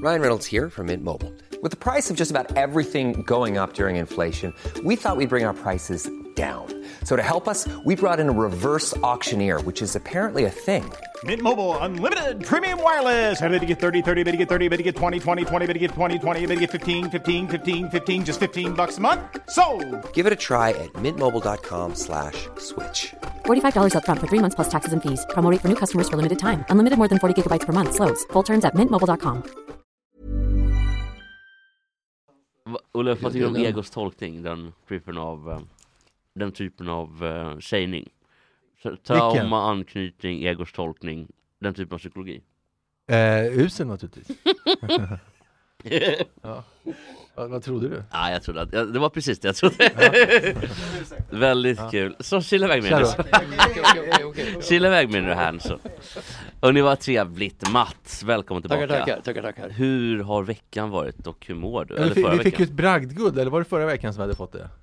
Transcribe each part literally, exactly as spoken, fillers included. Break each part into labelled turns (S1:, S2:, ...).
S1: Ryan Reynolds here from Mint Mobile. With the price of just about everything going up during inflation, we thought we'd bring our prices down. So to help us, we brought in a reverse auctioneer, which is apparently a thing.
S2: Mint Mobile Unlimited Premium Wireless. How to get thirty, thirty, how to get thirty, how to get twenty, twenty, twenty, how to get twenty, twenty, how to get fifteen, fifteen, fifteen, fifteen, just fifteen bucks a month? Sold!
S1: Give it a try at mintmobile.com slash switch.
S3: forty-five dollars up front for three months plus taxes and fees. Promo rate for new customers for limited time. Unlimited more than forty gigabytes per month. Slows full terms at mint mobile dot com.
S4: Olle, vad tycker du om Egos tolkning? Den typen av, uh, den typen av uh, sägning. Trauma, Vilken? anknytning, Egos tolkning. Den typen av psykologi.
S5: Eh, usen naturligtvis. Ja. Vad, vad trodde du?
S4: Ja, jag trodde att, ja, det var precis det jag trodde. Ja. Väldigt ja. kul. Så chilla iväg med det. Chilla iväg med det här så. Och ni var trevligt. Mats, välkommen tillbaka.
S6: Tackar, tackar, tackar, tackar.
S4: Hur har veckan varit och hur mår du?
S5: Eller
S4: eller
S5: vi,
S4: förra
S5: vi fick
S4: veckan?
S5: ju ett bragdguld, eller var det förra veckan som vi hade fått det?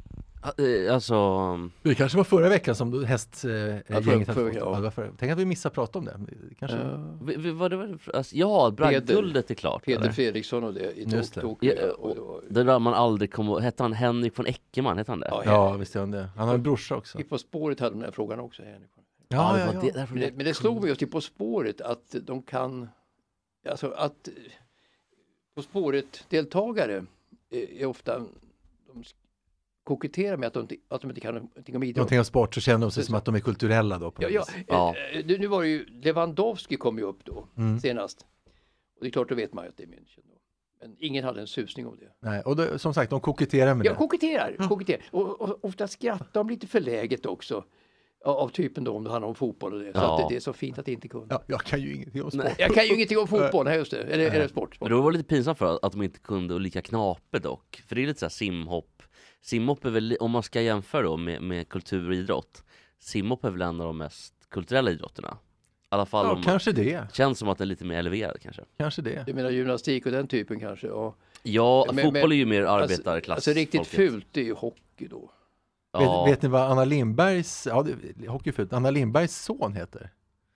S4: Alltså...
S5: Det kanske var förra veckan som häst... Eh,
S6: ja,
S5: gänget
S6: för,
S5: hade
S6: för,
S5: fått.
S6: ja.
S5: Ja, för, tänk att vi missade prata om det. Kanske...
S6: Ja.
S4: Vi, vi, vad det var, alltså, ja, bragdguldet är klart.
S6: Peter
S4: eller?
S6: Fredriksson och det. I
S5: Just det.
S6: tok,
S4: Ja,
S6: och, och, och,
S4: det där man aldrig kommer... Hette han Henrik från Eckermann? Hette han det?
S6: Ja,
S5: ja visst är han det. Han har en brorsa också.
S6: På spåret hade de den här frågan också. Henrik.
S5: Ja, ja, ja.
S4: Det,
S6: men, det, men det slog mig just i På spåret att de kan... Alltså att På spåret-deltagare är ofta... De koketterar med att de inte, att de inte kan någonting om idrott.
S5: Någonting om sport, så känner de sig som att de är kulturella då. På
S6: ja, ja.
S4: ja.
S6: Nu, nu var det ju... Lewandowski kom ju upp då,
S5: mm.
S6: senast. Och det är klart, då vet man ju att det är München då. Men ingen hade en susning om det.
S5: Nej, och det, som sagt, de koketterar med
S6: ja,
S5: det.
S6: Koketterar, mm. koketterar. Och, och ofta skrattar de lite förläget också. Av, av typen då, om det handlar om fotboll och det. Så
S4: ja.
S6: att det, det är så fint att det inte kunde.
S5: Ja, jag kan ju ingenting om sport.
S6: Nej. Jag kan ju ingenting om fotboll, nej just det. Eller, eller sport. sport.
S4: Men då var det lite pinsamt för att de inte kunde och lika knape dock. För det är lite så här simhopp. Simhopp är väl, om man ska jämföra då med, med kultur och idrott. Simhopp är väl en av de mest kulturella idrotterna. I alla fall
S5: Ja,
S4: om
S5: kanske det.
S4: Känns som att det är lite mer eleverad kanske.
S5: Kanske det.
S6: Du menar gymnastik och den typen kanske? Ja,
S4: ja
S6: men,
S4: fotboll
S6: men,
S4: är ju mer
S6: alltså,
S4: arbetarklass.
S6: alltså riktigt
S4: folket.
S6: fult det är ju hockey då.
S4: Ja.
S5: Vet, vet ni vad Anna Lindbergs, ja, det, hockeyfult, Anna Lindbergs son heter?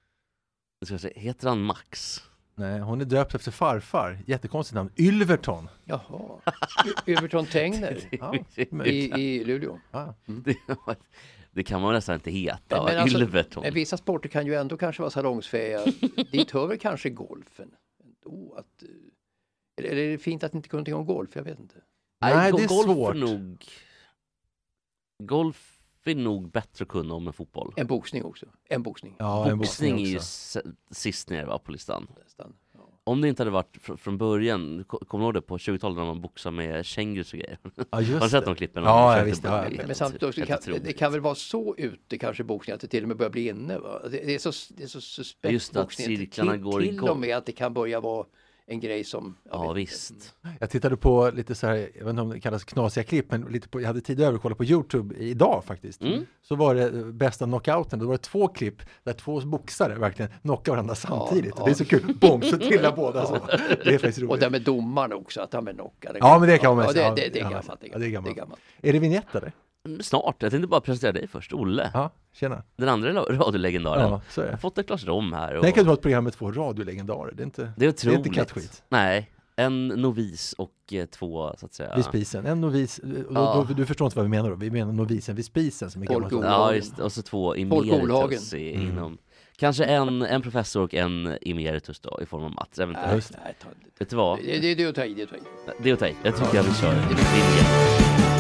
S4: Ska jag säga, heter han Max?
S5: Nej, hon är döpt efter farfar. Jättekonstigt namn. Ylverton.
S6: Jaha. Överton Tengner
S5: Ja,
S6: i, i Luleå.
S5: ja.
S4: Mm. Det, det kan man nästan inte heta.
S6: Men, alltså,
S4: Ylverton.
S6: men vissa sporter kan ju ändå kanske vara salongsfähiga. Dit hör väl kanske golfen. Ändå att, eller är det fint att inte kunna någonting om golf? Jag vet inte.
S5: Nej,
S4: Nej,
S5: det är
S4: golf
S5: svårt.
S4: Är nog, golf är nog bättre att kunna om en fotboll.
S6: En boxning också. En boxning.
S5: Ja, en
S4: Boxning
S5: boxning
S4: är ju
S5: också.
S4: s- sist ner va, på listan.
S6: Nästan. Ja.
S4: Om det inte hade varit fr- från början, ko- kommer du ihåg det på tjugotalet när man boxar med kängurus och grejer?
S5: Ja, just
S4: Har du sett
S5: det.
S4: de klippen?
S5: Ja,
S4: De
S5: jag
S4: försökte
S5: visste,
S4: bara-
S5: ja.
S4: det är
S6: Men,
S4: helt
S6: men samtidigt också,
S4: helt
S6: kan,
S4: otroligt.
S6: det kan väl vara så ute kanske boxning att det till och med börjar bli inne va? Det, det är så, det är så suspekt
S4: Just att
S6: boxning.
S4: cirklarna
S6: till,
S4: går
S6: till
S4: igång.
S6: och med att det kan börja vara en grej som... jag
S4: Ja,
S6: vet inte.
S4: visst.
S5: Jag tittade på lite så här, jag vet inte om det kallas knasiga klipp, men lite på, jag hade tid över att kolla på YouTube idag faktiskt.
S4: Mm.
S5: Så var det bästa knockouten, då var det två klipp där två boxare verkligen knockar varandra samtidigt.
S6: ja.
S5: Det är så kul, bom, så trillar båda så. Det är faktiskt roligt.
S6: Och det med domaren också, att han är knockad.
S5: Ja, men det kan man
S6: ja,
S5: säga.
S6: det, det, det är
S5: Ja,
S6: gammalt.
S5: ja, det är gammalt.
S6: Det är gammalt.
S5: Är det vignett eller?
S4: Mm, Snart, jag tänkte bara presentera dig först, Olle.
S5: Ja, tjena.
S4: Den andra la- radiolegendaren.
S5: Ja, så är
S4: Jag har
S5: det.
S4: fått ett glas rom här. Och...
S5: Tänk att du har ett program med två radiolegendarer. Det är inte,
S4: Det är
S5: det är inte
S4: otroligt.
S5: kattskit.
S4: Nej, en novis och eh, två så att säga.
S5: Vid spisen. En novis, och då,
S4: Ja.
S5: då, du förstår inte vad vi menar då. Vi menar novisen vid spisen som är
S6: Folk
S5: gammalt.
S6: Olagen.
S4: Ja, just, och så två
S6: Folk Olagen.
S4: emeritus i,
S5: Mm.
S4: inom... Kanske en, en professor och en emeritus då, i form av Mats.
S6: Nej,
S4: Eventuellt.
S5: just det.
S6: nej, ta, det,
S4: Vet du vad?
S6: det, det, det är att ta i, det är att ta i.
S4: Det är att ta i. Jag tycker jag vi kör linjen.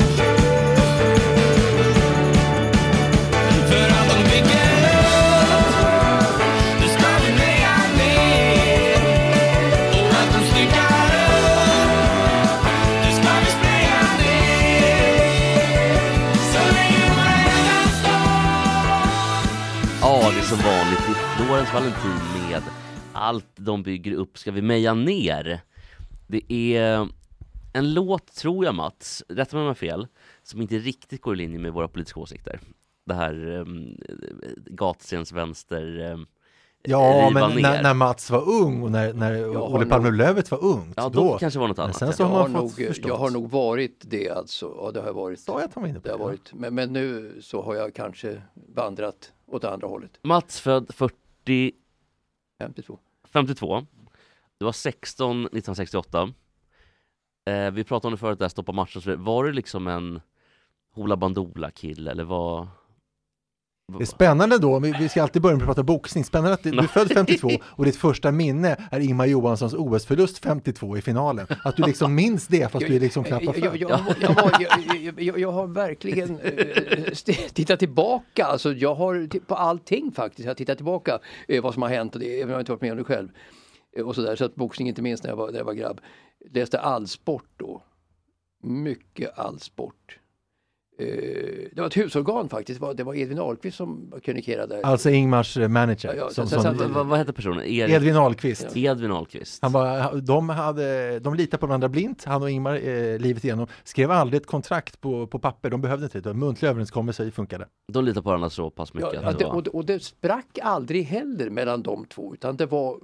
S4: Ja, det är som vanligt. Det är Florens Valentin med allt de bygger upp ska vi meja ner. Det är en låt, tror jag Mats, rätta mig om jag har fel, som inte riktigt går i linje med våra politiska åsikter. Det här um, gatstens vänster um,
S5: Ja,
S4: riva
S5: men
S4: ner.
S5: när, när Mats var ung och när, när
S6: har
S5: Olle Palme
S6: nog-
S5: Lövet var ungt,
S4: Ja, då,
S5: då,
S4: kanske var något
S5: men
S4: annat.
S5: sen
S4: ja.
S5: så
S6: Jag
S5: har
S6: har,
S5: man fått
S6: nog,
S5: förstått.
S6: jag har nog varit det alltså. Ja, det har jag varit.
S5: Så jag tar mig in på
S6: Det har varit. Men, men nu så har jag kanske vandrat åt andra hållet.
S4: Mats född fyrtio,
S6: femtiotvå.
S4: femtiotvå. Du var sexton nittonhundrasextioåtta. Eh, vi pratade om det förut, där stoppa matchen. Så var du liksom en Hoola Bandoola-kille eller vad?
S5: Det är spännande då, vi ska alltid börja med att prata boxning. Spännande att du är född femtiotvå och ditt första minne är Ingemar Johanssons O S-förlust femtiotvå i finalen. Att du liksom minns det fast du är liksom knappt
S6: jag, jag, jag, jag, har, jag, jag, jag har verkligen äh, tittat tillbaka. Alltså jag har på allting faktiskt. Jag har tittat tillbaka äh, vad som har hänt. Och det, jag har inte varit med om det själv. Och så där, så att boxning inte minst när jag var, när jag var grabb. Läste all sport då. Mycket all sport. Det var ett husorgan faktiskt. Det var Edvin Ahlqvist som kronikerade.
S5: Alltså Ingmars manager.
S6: Ja, ja,
S5: som,
S6: sen,
S5: som,
S6: sen,
S4: vad, vad heter personen? Er...
S5: Edvin Ahlqvist.
S4: Ja. Edvin Ahlqvist.
S5: Han var, de, hade, de litade på varandra blint, han och Ingmar, eh, livet igenom. Skrev aldrig ett kontrakt på, på papper. De behövde inte det. Muntliga överenskommelser funkade.
S4: De litade på varandra så pass mycket.
S6: Ja,
S4: att
S6: det,
S4: det var...
S6: och, det, och det sprack aldrig heller mellan de två. Utan det var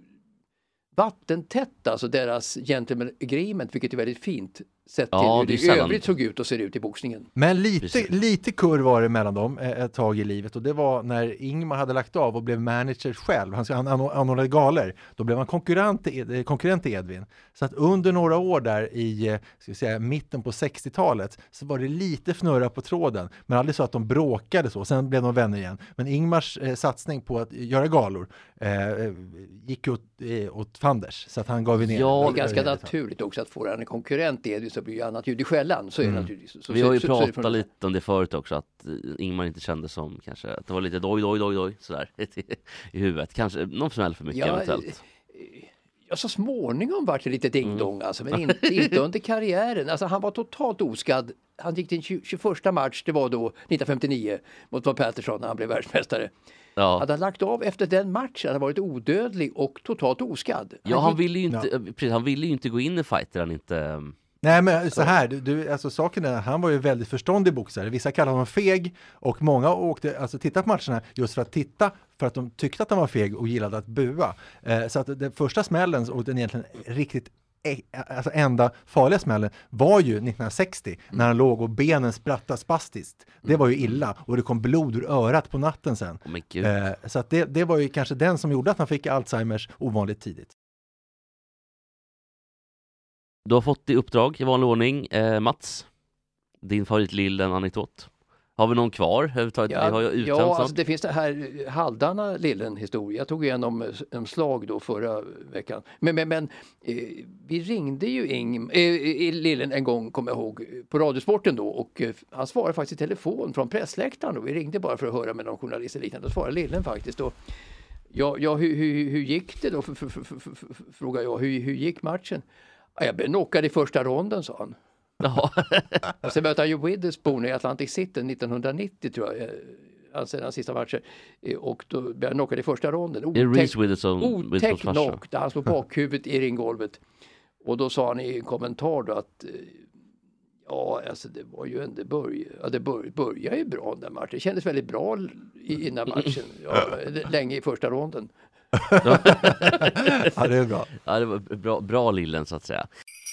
S6: vattentätt, alltså deras gentleman agreement, vilket är väldigt fint sett till
S4: ja,
S6: hur det, det
S4: sällan...
S6: övrigt såg ut och ser ut i boxningen.
S5: Men lite, lite kurv var det mellan dem ett tag i livet, och det var när Ingmar hade lagt av och blev manager själv. Han, han anordnade galer. Då blev han konkurrent till, konkurrent till Edvin. Så att under några år där i ska vi säga, mitten på sextiotalet så var det lite fnurra på tråden. Men aldrig så att de bråkade så. Sen blev de vänner igen. Men Ingmars eh, satsning på att göra galor eh, gick åt, eh, åt fanders. Så att han gav ner.
S4: Ja,
S6: det är ganska naturligt också att få en konkurrent till Edvin så blir ju annat ljud i skällan. Så är det mm. naturligtvis. Så,
S4: vi har ju
S6: så,
S4: pratat
S6: så, så
S4: lite om det förut också, att Ingmar inte kände som kanske, att det var lite doj, doj, doj, doj sådär i huvudet. Kanske någon smäll för mycket ja, eventuellt.
S6: Ja, så småningom var det lite ding-dong mm. alltså, men inte, inte under karriären. Alltså han var totalt oskadd. Han gick till en tjugoförsta match, det var då nittonhundrafemtionio mot Bob Patterson när han blev världsmästare. Ja. Hade han lagt av efter den matchen, han hade varit odödlig och totalt oskadd. Han
S4: ja, han
S6: gick...
S4: ville ju inte, ja. precis, han ville ju inte gå in i fighter han inte...
S5: Nej, men så här, du, alltså saken är, han var ju väldigt förståndig boxare. Vissa kallar honom feg och många åkte, alltså titta på matcherna just för att titta, för att de tyckte att han var feg och gillade att bua. Eh, så att den första smällen och den egentligen riktigt alltså enda farliga smällen var ju nittonhundrasextio mm. när han låg och benen sprattade spastiskt. Det var ju illa och det kom blod ur örat på natten sen.
S4: Oh
S5: eh, så att det, det var ju kanske den som gjorde att han fick Alzheimers ovanligt tidigt.
S4: Du har fått i uppdrag i vanlig ordning, eh, Mats, din favoritlillen anekdot. Har vi någon kvar? Ja, vi har ju
S6: ja alltså det finns det här halvdana lillen historia. Jag tog igenom en slag då förra veckan. Men, men, men eh, vi ringde ju Ing, eh, lillen en gång, kommer jag ihåg, på Radiosporten då. Och eh, han svarade faktiskt i telefon från pressläktaren då. Vi ringde bara för att höra med någon journalist eller liknande. Då svarade lillen faktiskt då. Ja, ja hur, hur, hur gick det då? Frågade jag. Hur, hur gick matchen? Jag blev knockad i första ronden, sa han.
S4: Ja.
S6: Och sen mötte han ju Witherspoon i Atlantic City nittonhundranittio tror jag. Alltså den sista matchen. Och då blev jag knockad i första ronden. Otäck, otäck knock där han slog bakhuvudet i ringgolvet. Och då sa han i en kommentar då att ja, alltså det var ju en, det började, ja, det bör, började ju bra den matchen. Det kändes väldigt bra i, innan matchen. Ja, länge i första ronden.
S5: Ja, det är bra.
S4: Ja, det var bra, bra lillen så att säga.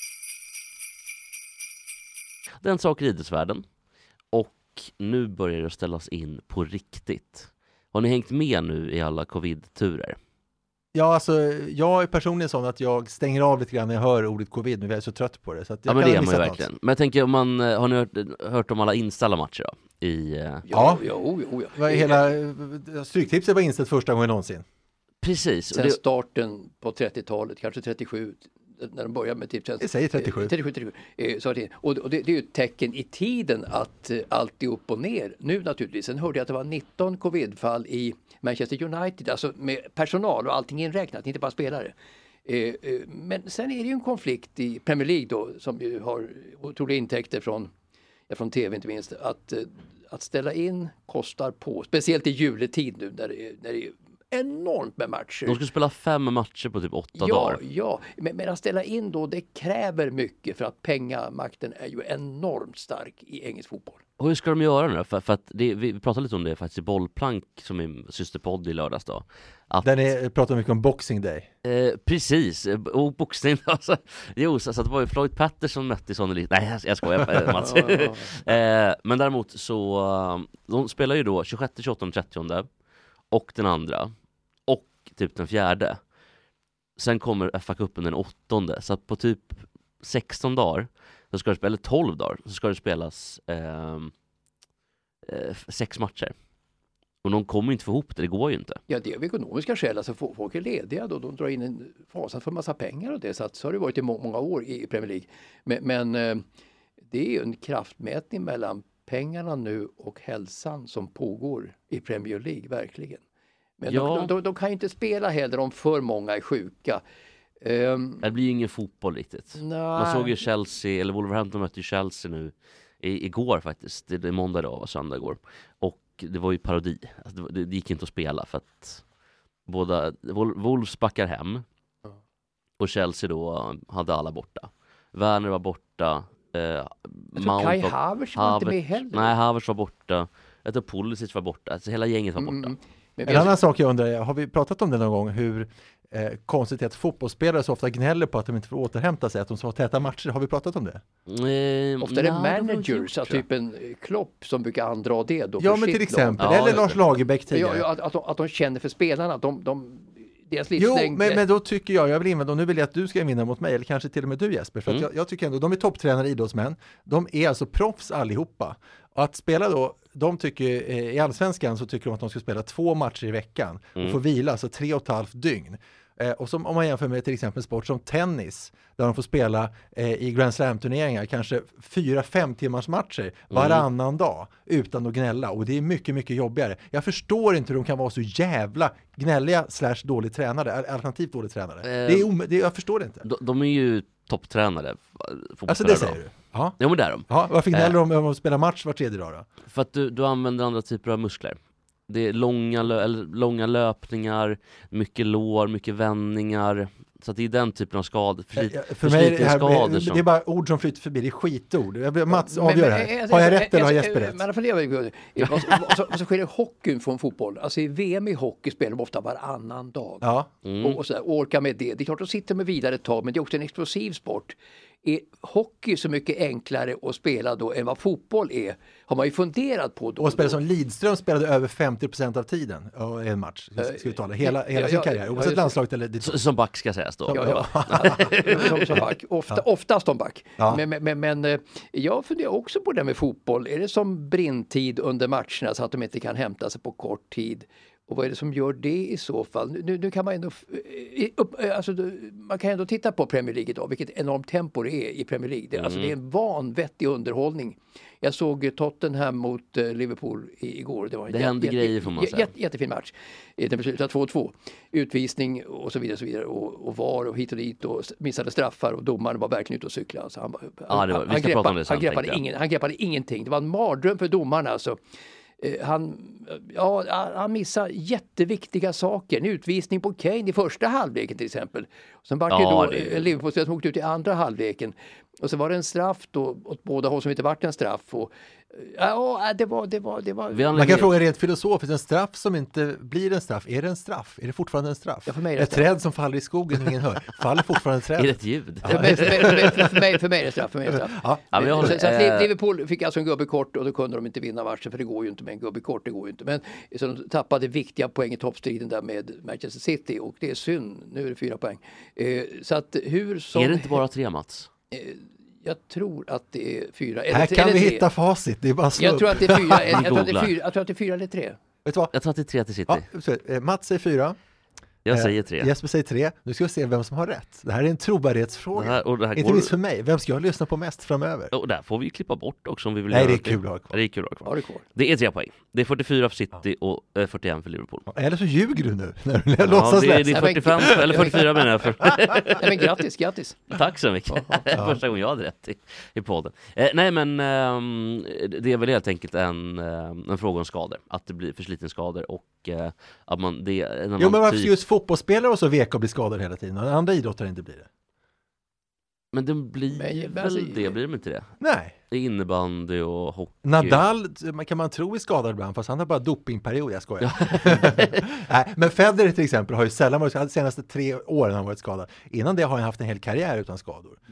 S4: Den sak i idrottsvärlden. Och nu börjar det ställas in på riktigt. Har ni hängt med nu i alla covid-turer?
S5: Ja, alltså jag är personligen sån att jag stänger av lite grann när jag hör ordet covid, men jag är så trött på det. Så att jag
S4: ja, men
S5: kan
S4: det är man ju
S5: något.
S4: verkligen. Men jag tänker, om man, har ni hört, hört om alla inställda matcher då? I,
S6: ja, ja, jo, jo, ja.
S5: Hela Stryktipset var inställt första gången någonsin.
S4: Precis.
S6: Sen det... starten på trettiotalet, kanske trettiosju, när de började med Tipstjänst.
S5: Jag säger trettiosju.
S6: trettiosju, trettiosju. Så det, och, och det, det är ju ett tecken i tiden att uh, allt är upp och ner. Nu naturligtvis. Sen hörde jag att det var nitton covidfall i Manchester United, alltså med personal och allting inräknat, inte bara spelare. Uh, uh, men sen är det ju en konflikt i Premier League då, som ju har otroliga intäkter från, ja, från tv inte minst. Att, uh, att ställa in kostar på, speciellt i juletid nu när det, när det är enormt med matcher.
S4: De ska spela fem matcher på typ åtta
S6: ja,
S4: dagar.
S6: Ja, men, men att ställa in då, det kräver mycket för att pengamakten är ju enormt stark i engelsk fotboll.
S4: Och hur ska de göra nu? För, för att det, vi pratade lite om det faktiskt i Bollplank som är systerpodd i lördags då. Att,
S5: Där ni pratar mycket om Boxing Day.
S4: Eh, precis, och boxning. Alltså, jo, så, så det var ju Floyd Patterson mötte i sån lite. Nej, jag, jag skojar, Mats. eh, men däremot så, de spelar ju då tjugosjätte, tjugoåttonde, trettionde och den andra. Och typ den fjärde. sen kommer F A-cupen den åttonde. Så att på typ sexton dagar, så ska det spela, eller tolv dagar, så ska det spelas eh, eh, sex matcher. Och de kommer inte få ihop det, det går ju inte.
S6: Ja, det är av ekonomiska skäl. Alltså folk är lediga då, de drar in en fasen för massa pengar och det. Så, att, så har det varit i må- många år i Premier League. Men, men eh, det är ju en kraftmätning mellan pengarna nu och hälsan som pågår i Premier League, verkligen. Men
S4: Ja.
S6: de, de, de kan ju inte spela heller om för många är sjuka. Um,
S4: Det blir ju ingen fotboll riktigt.
S6: nej.
S4: Man såg ju Chelsea, eller Wolverhampton mötte ju Chelsea nu i, igår faktiskt. Det är måndag idag, var söndag igår. Och det var ju parodi. Alltså det, det gick inte att spela för att båda Wol- Wolves backar hem och Chelsea då hade alla borta. Werner var borta. Eh,
S6: Alltså, Kai Havertz var inte med heller.
S4: Nej, Havertz var borta. Jag tror Pulisic var borta. Alltså hela gänget var borta.
S6: Mm. Men,
S5: En annan sak jag undrar, har vi pratat om det någon gång, hur eh, konstigt är att fotbollsspelare så ofta gnäller på att de inte får återhämta sig, att de så har täta matcher. Har vi pratat om det?
S4: Eh,
S6: ofta är det
S4: nej, har vi inte
S6: managers,
S4: gjort,
S6: alltså
S4: tror jag.
S6: typ en Klopp som brukar andra det då.
S5: Ja,
S6: för
S5: men
S6: sitt
S5: till exempel.
S4: Ja,
S5: Eller
S4: just
S5: Lars
S4: det.
S5: Lagerbäck
S6: lag.
S5: tidigare.
S6: Ja, ja, att, att, de, att de känner för spelarna, de, de, deras
S5: Jo,
S6: livslängd.
S5: men, men då tycker jag, jag vill invända, och nu vill jag att du ska invända mot mig, eller kanske till och med du Jesper, för att
S4: Mm.
S5: jag, jag tycker ändå, de är topptränare idrottsmän, de är alltså proffs allihopa. Och att spela då, de tycker, eh, i Allsvenskan så tycker de att de ska spela två matcher i veckan och få vila, alltså tre och ett halvt dygn. Eh, och som, om man jämför med till exempel sport som tennis, där de får spela eh, i Grand Slam-turneringar kanske fyra, fem timmars matcher varannan dag utan att gnälla. Och det är mycket, mycket jobbigare. Jag förstår inte hur de kan vara så jävla gnälliga slash dåligt tränade, alternativt dåligt tränade.
S4: Eh,
S5: det är om, det, jag förstår det inte.
S4: De, de är ju topptränare.
S5: Alltså det säger du? Ja.
S4: Jo, men det är de.
S5: Ja, varför gnäller
S4: Eh.
S5: de om att spela match var tredje dag då?
S4: För att du, du använder andra typer av muskler. Det är långa, lö- eller långa löpningar, mycket lår, mycket vändningar. Så att det är den typen av skador, förslit,
S5: Ja, för mig är det, här,
S4: skador som...
S5: det är bara ord som flyter förbi, det är skitord. Jag vill- Mats,
S6: Men-
S5: avgör
S6: men-
S5: det här.
S6: alltså,
S5: Har jag
S6: alltså,
S5: rätt eller har
S6: alltså,
S5: Jesper rätt?
S6: Men för det, vad, vad, så, vad så sker det hockeyn från fotboll? Alltså i V M i hockey spelar de ofta varannan dag.
S5: Ja.
S6: Och, och, så där, och orkar med det. Det är klart att de sitter med vidare ett tag, men det är också en explosiv sport. Är hockey så mycket enklare att spela då än vad fotboll är? Har man ju funderat på då.
S5: Och spelare som Lidström spelade över femtio procent av tiden i en match. Ska vi tala. Hela, hela
S6: ja,
S5: sin
S6: ja,
S5: karriär,
S6: ja,
S5: oavsett
S6: just det.
S5: landslaget eller dit.
S4: S- Som back ska sägas då.
S6: Ja, ja. som, som back. Ofta, Oftast som back.
S5: Ja.
S6: Men, men, men, men eh, jag funderar också på det här med fotboll. Är det som brintid under matcherna så att de inte kan hämta sig på kort tid? Och vad är det som gör det i så fall? Nu, nu kan man ändå eh, upp, eh, alltså, man kan ändå titta på Premier League idag, vilket enormt tempo det är i Premier League. Det, alltså, det är en vanvettig underhållning. Jag såg Tottenham mot eh, Liverpool i, igår. Det var en
S4: Det
S6: jät-
S4: hände
S6: jätte-
S4: grejer, får man
S6: jä-
S4: säga.
S6: jät- Jättefin match. Eh, Den beslutade två två. Utvisning och så vidare. Och, så vidare. Och, och var och hit och dit och s- missade straffar och domaren var verkligen ute och cykla. Alltså han,
S4: Ja, det var- vi ska
S6: han,
S4: prata om det
S6: greppade,
S4: sen,
S6: han, greppade
S4: tänkte jag.
S6: ingen, han greppade ingenting. Det var en mardröm för domaren alltså. Eh, Han, ja, han missade jätteviktiga saker. En utvisning på Kane i första halvleken till exempel. Sen var det
S4: Ja,
S6: då
S4: det är-
S6: en Liverpool-spelare som åkte ut i andra halvleken. Och så var det en straff då åt båda håll som inte vart en straff. Och, ja, det var... Det var, det var
S4: Vi har
S5: Man kan fråga rent filosofiskt, en straff som inte blir en straff, är det en straff? Är det fortfarande en straff?
S6: Ja, för mig är det
S5: ett
S6: straff.
S5: träd som faller i skogen ingen hör, faller fortfarande ett
S4: Är det
S5: träd?
S4: ett ljud?
S6: För mig, för, mig, för, mig, för, mig, för mig är det straff. För mig är det straff.
S5: Ja.
S4: Ja, men jag håller-
S6: så, så att
S4: eh,
S6: Liverpool fick alltså en gubbe kort och då kunde de inte vinna matchen, för det går ju inte med en gubbe kort, det går ju inte. Men så de tappade viktiga poäng i toppstriden där med Manchester City och det är synd, nu är det fyra poäng. Eh, så att hur som...
S4: Är det inte bara tre, Mats?
S6: Eh, jag tror att det är fyra.
S5: Här
S6: Eller,
S5: kan
S6: eller
S5: vi
S6: tre.
S5: hitta facit, det är bara slå
S6: Jag
S5: upp.
S6: tror att det är fyra, jag,
S4: Vi
S6: jag, tror att det är
S4: googlar.
S6: fyra jag tror att det är fyra eller tre.
S5: Vet du vad?
S4: Jag tror att det är tre till City.
S5: Ja, så, eh, Mats säger fyra.
S4: Jag
S5: Eh,
S4: säger tre.
S5: Jesper säger tre. Nu ska vi se vem som har rätt. Det här är en trovärdighetsfråga.
S4: Det här- och det här
S5: Inte
S4: går-
S5: minst för mig. Vem ska jag lyssna på mest framöver?
S4: Och där får vi ju klippa bort också om vi vill
S5: Nej,
S4: göra
S5: det är kul att ha kvar.
S4: Ja, det är kul att ha
S6: Ja,
S4: kvar.
S6: det är kvar.
S4: Det är tre poäng. Det är fyrtiofyra för City och eh, fyrtioen för Liverpool.
S5: Eller så ljuger du nu när du
S4: Ja,
S5: låtsas
S4: det, är-
S5: lätt.
S4: det är fyrtiofem, eller fyrtiofyra menar jag. För.
S6: Nej, men grattis, grattis.
S4: Tack så mycket. Första gången jag hade rätt i, i podden. Eh, nej, men ehm, det är väl helt enkelt en, ehm, en fråga om skador. Att det blir förslitningsskador och eh, att man... Det, är en
S5: Jo,
S4: annan
S5: men varför
S4: typ-
S5: ska just fotbollsspelare och så veka och bli skadade hela tiden? Och andra idrottare inte blir det.
S4: Men det blir
S6: Men,
S4: väl
S6: alltså,
S4: det, blir de inte det?
S5: Nej.
S4: Det är innebandy och hockey.
S5: Nadal kan man tro är skadad ibland, fast han har bara dopingperiod, jag skojar. Nej, men Federer till exempel har ju sällan varit skadad, de senaste tre åren har han varit skadad. Innan det har han haft en hel karriär utan skador.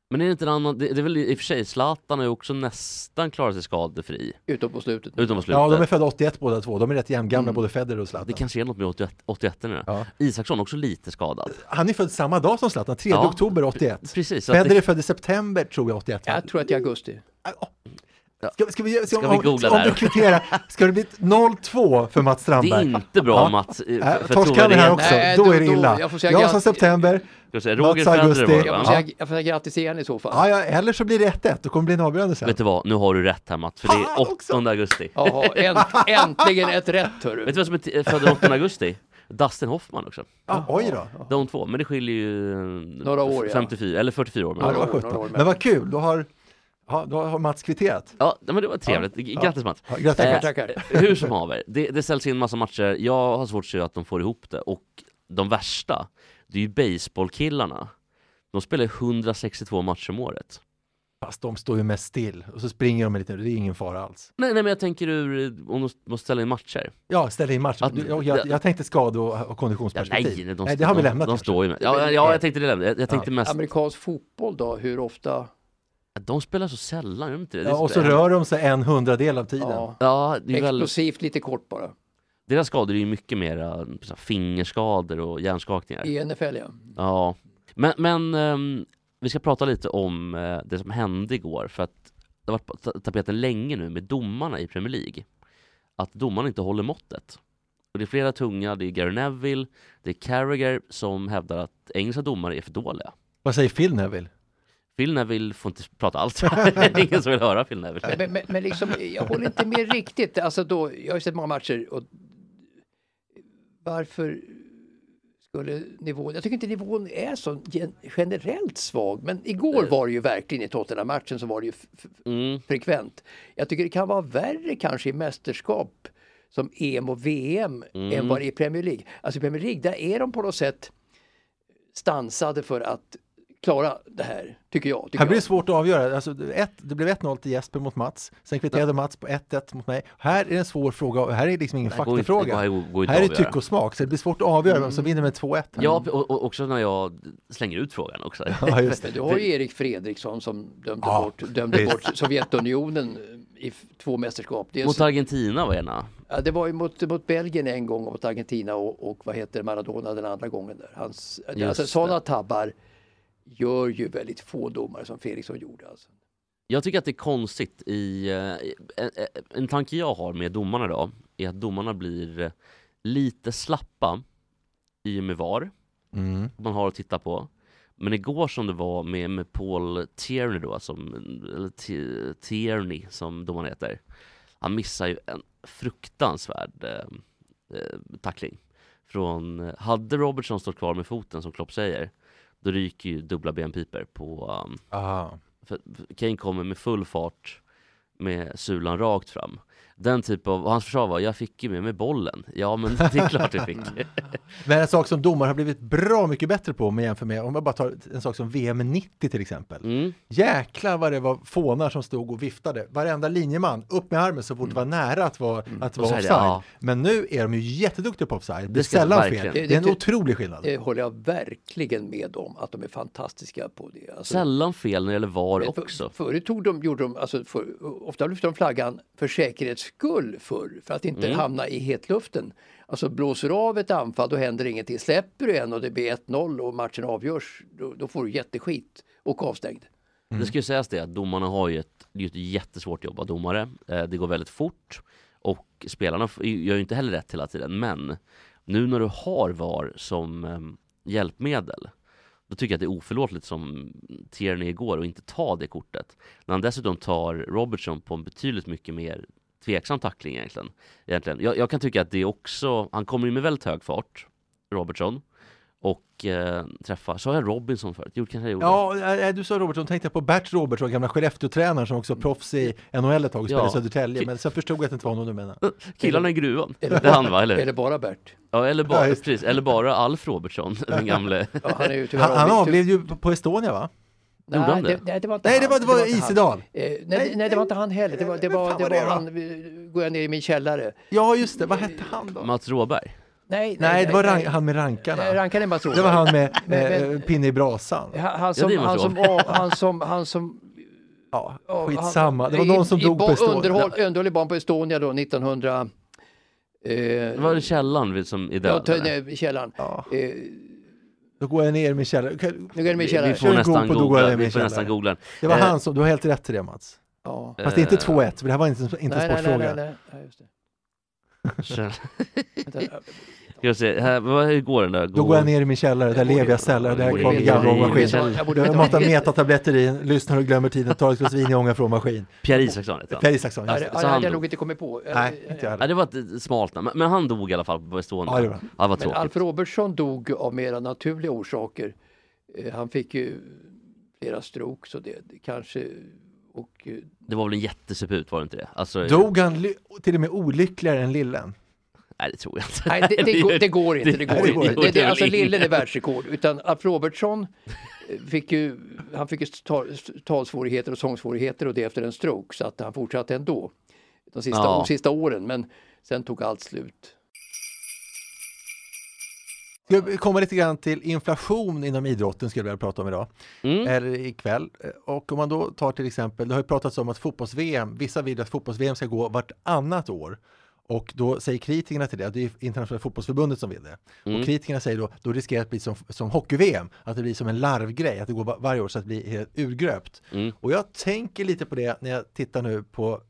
S4: Men är det inte en annan, det, det är väl i och för sig, Zlatan har ju också nästan klarat sig skadefri.
S6: Utom på slutet.
S4: Utom på slutet.
S5: Ja, de är födda åttioett båda två. De är rätt jämngamla, mm. både Federer och Zlatan.
S4: Det kanske är något med åttioett, åttioett nu. Ja. Isaksson också lite skadad.
S5: Han är född samma dag som Zlatan, tredje oktober åttioett.
S4: Precis.
S5: Federer
S4: det...
S5: är född i september, tror jag, åttioett.
S6: Jag tror att det är augusti.
S5: Ska, ska vi, ska,
S4: ska
S5: om,
S4: vi googla
S5: om
S4: där?
S5: du kvitterar, ska det bli noll två för Mats Strandberg?
S4: Det är inte bra, ja. Mats.
S5: Äh, Torskar här också, nej, då, då är det illa.
S6: Då, jag får säga
S5: jag sa september,
S4: Roger
S5: Mats augusti.
S6: Jag får säga, jag får säga grattis igen i så fall.
S5: Ja, ja, eller så blir det ett ett, då kommer det bli en avgörande sen.
S4: Vet du vad, nu har du rätt här Mats, för det är åttonde augusti.
S6: Jaha, änt, äntligen ett rätt, hörru.
S4: Vet du vad som är född den åttonde augusti? Dustin Hoffman också.
S5: Ah, oj då.
S4: De två, men det skiljer ju
S6: några år,
S4: femtiofyra, ja. Eller fyrtiofyra år.
S5: Ja, det var år, men vad kul, då har... Ja, då har Mats kvitterat.
S4: Ja, men det var trevligt. Ja. Grattis Mats.
S5: Ja, grattis.
S6: Tackar, tackar.
S4: Hur som haver, det, det ställs in massa matcher. Jag har svårt att se att de får ihop det. Och de värsta, det är ju baseballkillarna. De spelar hundrasextiotvå matcher om året.
S5: Fast de står ju mest still. Och så springer de lite, det är ingen fara alls.
S4: Nej, nej men jag tänker ur, om de måste ställa in matcher.
S5: Ja, ställa in matcher. Att, jag, jag, jag tänkte skad- och, och konditionsperspektiv.
S4: Ja, nej, de,
S5: nej, det har vi
S4: de,
S5: lämnat.
S4: De, de står ju med. Ja, ja, jag tänkte det lämna. Jag, jag tänkte
S6: ja.
S4: mest...
S6: Amerikansk fotboll då, hur ofta...
S4: De spelar så sällan, gör de inte det?
S5: Ja, och så rör de sig en hundradel av tiden.
S6: Ja,
S4: ja det är
S6: explosivt
S4: väl...
S6: lite kort bara.
S4: Deras skador är ju mycket mer fingerskador och hjärnskakningar.
S6: I N F L, ja.
S4: Ja, men, men um, vi ska prata lite om uh, det som hände igår. För att det har varit på tapeten länge nu med domarna i Premier League. Att domarna inte håller måttet. Och det är flera tunga, det är Gary Neville, det är Carragher som hävdar att engelska domare är för dåliga.
S5: Vad säger Phil Neville?
S4: Phil Neville får inte prata allt. Det är ingen som vill höra Phil Neville.
S6: Men, men, men liksom, jag håller inte med riktigt. Alltså då, jag har sett många matcher och varför skulle nivån... Jag tycker inte nivån är så generellt svag. Men igår var det ju verkligen i Tottenham-matchen så var det ju f- mm. frekvent. Jag tycker det kan vara värre kanske i mästerskap som E M och V M mm. än vad det är i Premier League. Alltså i Premier League, där är de på något sätt stansade för att klara det här, tycker jag. Tycker
S5: här blir det
S6: jag.
S5: svårt att avgöra. Alltså, ett, det blev ett noll till Jesper mot Mats. Sen kvitterade ja. Mats på ett ett mot mig. Här är det en svår fråga. Här är liksom ingen faktafråga. Här är tyck och smak. Så det blir svårt att avgöra mm. vem som vinner med två ett. Här.
S4: Ja, och, och också när jag slänger ut frågan också.
S5: Ja, just det.
S6: Du har ju Erik Fredriksson som dömde ja, bort, dömde bort Sovjetunionen i två mästerskap. Dels,
S4: mot Argentina var ena.
S6: Ja, det var ju mot, mot Belgien en gång och mot Argentina och, och vad heter Maradona den andra gången där. Hans, alltså, sådana tabbar gör ju väldigt få domare som Fredriksson gjorde. Alltså.
S4: Jag tycker att det är konstigt i eh, en, en tanke jag har med domarna då är att domarna blir lite slappa i och med V A R.
S5: Mm.
S4: Man har att titta på. Men igår som det var med, med Paul Tierney då, som, eller T- Tierney som domaren heter. Han missar ju en fruktansvärd eh, tackling. Från, hade Robertson stått kvar med foten som Klopp säger, då ryker ju dubbla benpiper på... Um,
S5: Aha.
S4: För Kane kommer med full fart med sulan rakt fram. Den typ av... Hans försvar var, jag fick ju med mig bollen. Ja, men det är klart jag fick.
S5: Men en sak som domar har blivit bra mycket bättre på med jämför med, om jag bara tar en sak som V M nittio till exempel. Mm. Jäklar vad det var fånar som stod och viftade. Varenda linjeman upp med armen så fort det var nära att vara, mm. att vara offside. Det, ja. Men nu är de ju jätteduktiga på offside. Det, det är sällan fel. Det, det, det är en det, otrolig skillnad.
S6: Det håller jag verkligen med om, att de är fantastiska på det. Alltså,
S4: sällan fel när det gäller V A R också.
S6: För, förut tog de, gjorde de, alltså för, ofta lyfte de flaggan för säkerhets skull för, för att inte mm. hamna i hetluften. Alltså blåser av ett anfall, då händer ingenting. Släpper du en och det blir ett noll och matchen avgörs, då, då får du jätteskit och avstängd.
S4: Mm. Det ska ju sägas det att domarna har ju ett, det är ett jättesvårt jobb av domare. Eh, det går väldigt fort och spelarna gör ju inte heller rätt hela tiden. Men nu när du har V A R som eh, hjälpmedel, då tycker jag att det är oförlåtligt som Tierney igår och inte ta det kortet. När han dessutom tar Robertson på en betydligt mycket mer tveksam tackling egentligen. egentligen. Jag, jag kan tycka att det är också, han kommer ju med väldigt hög fart, Robertson, och eh, träffar, så har jag Robinson förut. Gjort, kanske jag
S5: ja, du sa Robertson, tänkte jag på Bert Robertson, gamla Skellefteå-tränaren som också proffs i N H L ett tag och spelade i Södertälje, men sen förstod jag att det inte var någon du menar.
S4: Killarna i gruvan, det är han va? Eller?
S6: Eller bara Bert?
S4: Ja, eller bara, ja, precis, eller bara Alf Robertson, den gamle.
S6: Ja, han, är ju
S5: han, han avled ju på Estonia va?
S6: Nej, det? Det, nej, det var inte
S5: nej,
S6: han.
S5: det var, det var, det var Isedal.
S6: Eh, nej, nej, nej, det var inte han heller. Det var, det var, det var, det var han, går jag ner i min källare.
S5: Ja, just det. Vad hette han då?
S4: Mats Råberg.
S6: Nej,
S5: Nej, det var rank, han med rankarna.
S6: Rankarna är bara tråkigt.
S5: Det var han med
S6: Men-
S5: eh, pinne i brasan.
S6: Han, han, som,
S4: Ja, det är
S6: han,
S4: så.
S6: som, var- han som... Han som
S5: Ja,
S6: ja,
S5: skitsamma.
S6: han-
S5: Det var någon som
S6: i,
S5: dog
S6: i,
S5: på Estonia.
S6: Underhåll, underhåll i barn på Estonia då, nittonhundra... Eh,
S4: Det var det källan vid- som är
S6: ja,
S4: död?
S6: ta,
S4: eller?
S6: nej, i källaren.
S5: Ja.
S6: Eh,
S5: Då går jag ner i min källare.
S6: nu går det med i
S4: Vi, vi
S6: källaren.
S4: får
S5: Kör
S4: nästan
S5: Goop och då går jag
S4: googla,
S5: ner med
S4: vi får
S5: källaren.
S4: nästan googla.
S5: Det var
S4: Eh,
S5: han som, du har helt rätt till det, Mats.
S6: Ja.
S5: Fast det är inte
S4: eh,
S5: två ett, för det här var inte, inte en
S6: Nej, nej, nej,
S5: sportfråga.
S6: nej, nej, nej, just det.
S4: käll-
S6: Vänta,
S4: Ska jag se, här, vad, hur går den där?
S5: Då går jag ner i min källare, där lever jag celler, där
S4: borde
S5: kommer
S4: veta-
S5: gamla
S4: jag
S5: maskin.
S4: borde-
S6: jag borde
S5: Jag
S6: veta-
S5: matar metatabletter i, lyssnar och glömmer tiden, tar ett glas vin i ånga från maskin.
S4: Pierre Isaksson heter han.
S5: Per Isaksson,
S6: Ja,
S5: just
S6: det
S5: det.
S6: ja,
S4: Så
S6: det
S4: han
S6: hade jag
S4: dog.
S6: nog inte kommit på.
S5: Nej, inte jag
S4: Ja,
S5: heller.
S4: det var ett smalt namn, men- men han dog i alla fall på Estonia.
S5: Ja, det gjorde han.
S4: Ja, det var
S6: Men
S4: tråkigt.
S6: Alf Robertsson dog av mera naturliga orsaker. Eh, Han fick ju flera stroke, så det, det kanske... Och, eh,
S4: Det var väl en jättesuput, var det inte det? Alltså,
S5: Dog han ly- till och med olyckligare än Lillen?
S4: nej, det tror jag inte.
S6: nej, det, det, går, det går inte. Det går
S5: det går
S6: inte.
S5: inte.
S6: Det, det, alltså
S4: Det går
S6: Lillen är världsrekord. Utan Alf Robertsson eh, fick ju, han fick ju tal, talsvårigheter och sångsvårigheter och det efter en stroke. Så att han fortsatte ändå de sista,
S4: Ja.
S6: de sista åren. Men sen tog allt slut.
S5: Ska vi komma lite grann till inflation inom idrotten, skulle jag vilja prata om idag.
S4: Mm.
S5: Eller ikväll. Och om man då tar till exempel, det har ju pratats om att fotbolls-V M, vissa vill att fotbolls-V M ska gå vartannat år. Och då säger kritikerna till det, det är internationella fotbollsförbundet som vill det.
S4: Mm.
S5: Och kritikerna säger då, då riskerar det att bli som, som hockey-V M, att det blir som en larvgrej, att det går var, varje år så att det blir helt urgröpt.
S4: Mm.
S5: Och jag tänker lite på det när jag tittar nu på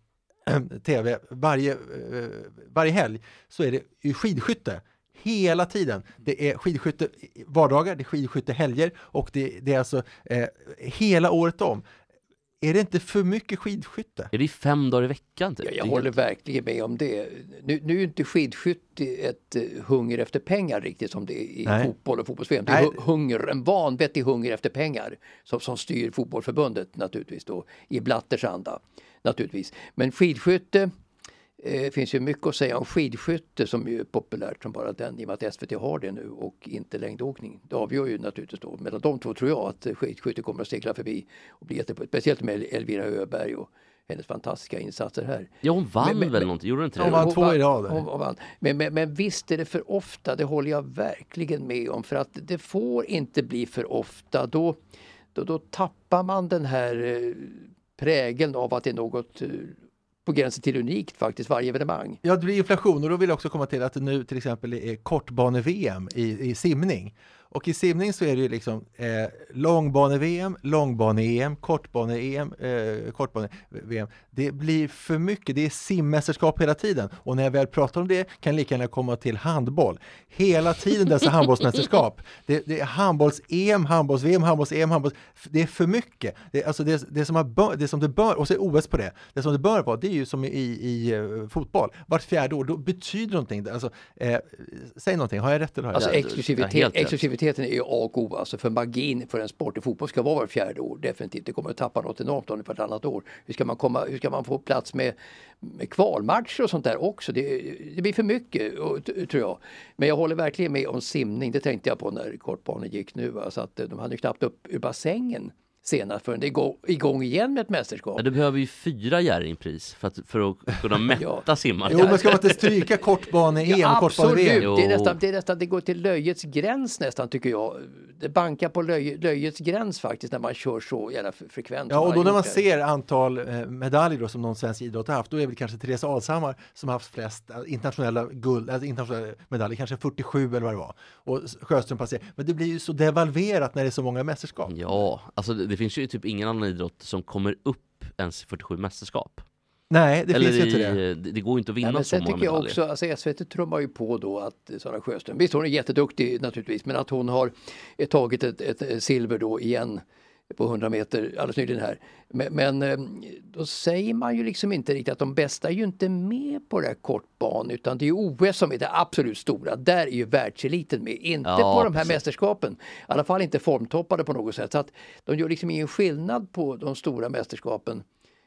S5: tv varje, eh, varje helg, så är det ju skidskytte. Hela tiden. Det är skidskytte vardagar, det är skidskytte helger och det, det är alltså eh, hela året om. Är det inte för mycket skidskytte?
S4: Är det fem dagar i veckan? Typ?
S6: Ja, jag
S4: Det är
S6: håller
S4: helt-
S6: verkligen med om det. Nu, nu är ju inte skidskytte ett eh, hunger efter pengar riktigt som det är i
S5: Nej.
S6: fotboll och fotbolls-V M. Det är
S5: Nej.
S6: hu- hunger, en vanvettig hunger efter pengar som, som styr fotbollförbundet naturligtvis då i Blatters anda naturligtvis. Men skidskytte, eh, finns ju mycket att säga om skidskytte som ju är populärt som bara den i och med att S V T har det nu och inte längdåkning. Det avgör ju naturligtvis då. Mellan de två tror jag att skidskytte kommer att segla förbi och bli jättebra. Speciellt med Elvira Öberg och hennes fantastiska insatser här.
S4: Ja, hon vann
S6: Men- men-
S4: väl
S6: men-
S4: någonting, gjorde hon inte
S5: Hon
S4: det?
S5: vann två i rad.
S6: Hon, hon vann. Men, men, men visst är det för ofta, det håller jag verkligen med om. För att det får inte bli för ofta. Då, då, då tappar man den här eh, prägeln av att det är något eh, på gränsen till unikt faktiskt, varje evenemang.
S5: Ja, det blir inflation och då vill jag också komma till att det nu till exempel är kortbane-V M i, i simning. Och i simning så är det ju liksom eh, långbane-V M, långbane-E M, kortbane-E M, eh, kortbane-V M. Det blir för mycket, det är simmästerskap hela tiden. Och när jag väl pratar om det kan jag lika gärna komma till handboll. Hela tiden dessa handbollsmästerskap. Det, det är handbolls-E M, handbolls-V M, handbolls-E M, handbolls... Det är för mycket. Det, alltså det, det, som har bör, det som det bör, och så är O S på det. Det som det bör vara, det är ju som i, i uh, fotboll. Vart fjärde år, då betyder någonting. Alltså, eh, säg någonting, har jag rätt eller har jag
S6: Alltså
S5: rätt?
S4: Ja,
S6: exklusivitet,
S4: helt rätt.
S6: exklusiviteten är ju A och O. Alltså för magin för en sport i fotboll ska vara var fjärde år. Definitivt, det kommer att tappa något enormt om det vartannat år. Hur ska man, komma, hur ska man få plats med, med kvalmatcher och sånt där också? Det, det blir för mycket, och, tror jag. Men jag håller verkligen med om simning. Det tänkte jag på när kortbanan gick nu. Alltså att de hade ju knappt upp ur bassängen senast förrän det är igång, igång igen med ett mästerskap.
S4: Ja, du behöver ju fyra Jerringpris för att, för att kunna mätta simmare.
S5: Jo, men ska man inte stryka kortbane-E M
S6: Ja,
S5: och kortbane-V M?
S6: absolut. Det är,
S4: Jo.
S6: nästan, det är nästan, det går till löjets gräns nästan tycker jag. Det bankar på löj, löjets gräns faktiskt när man kör så jävla f- frekvent.
S5: Ja,
S6: som
S5: och då
S6: har
S5: när man
S6: gjort det.
S5: ser antal eh, medaljer då, som någon svensk idrott har haft, då är det väl kanske Therese Alshammar som har haft flest eh, internationella guld, alltså internationella medaljer, kanske fyrtiosju eller vad det var. Och Sjöström passerar. Men det blir ju så devalverat när det är så många mästerskap.
S4: Ja, alltså det, det finns ju typ ingen annan idrott som kommer upp ens fyrtiosju mästerskap.
S5: Nej, det
S4: Eller
S5: finns ju inte
S4: i,
S5: det.
S4: det. Det går ju inte att vinna
S6: Ja, men
S4: så
S6: sen
S4: många
S6: tycker jag
S4: medaljer.
S6: också, alltså S V T trummar ju på då att Sara Sjöström, visst hon är jätteduktig naturligtvis, men att hon har eh, tagit ett, ett silver då igen på hundra meter alldeles nyligen här. Men, men eh, då säger man ju liksom inte riktigt att de bästa är ju inte med på det här kortban, utan det är ju O S som är det absolut stora. Där är ju världseliten med, inte
S4: Ja,
S6: på de här
S4: precis.
S6: mästerskapen. I alla fall inte formtoppade på något sätt. Så att de gör liksom ingen skillnad på de stora mästerskapen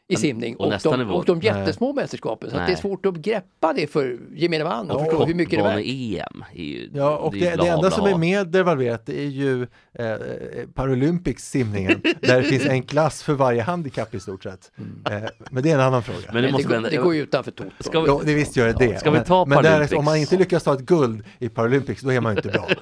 S6: i simning
S4: och
S6: och,
S4: nästa
S6: de,
S4: nivå.
S6: och de jättesmå mästerskapen. Så att det är svårt att greppa det för gemene man och förstå hur mycket det är värt.
S4: E M är ju,
S5: Ja, och
S4: det,
S5: det,
S4: är
S5: det
S4: bla,
S5: enda
S4: bla,
S5: som
S4: bla.
S5: är mer devalverat är ju eh, Paralympics simningen, där det finns en klass för varje handikapp i stort sett. Eh, men det är en annan fråga.
S4: Men det,
S6: Det,
S4: måste
S6: går,
S4: ändå-
S6: det går ju utanför Toto.
S4: Ska vi-
S5: Jo, det visst gör det det.
S4: Ska vi ta
S5: men men där,
S4: Paralympics?
S5: om man inte lyckas ta ett guld i Paralympics, då är man inte bra.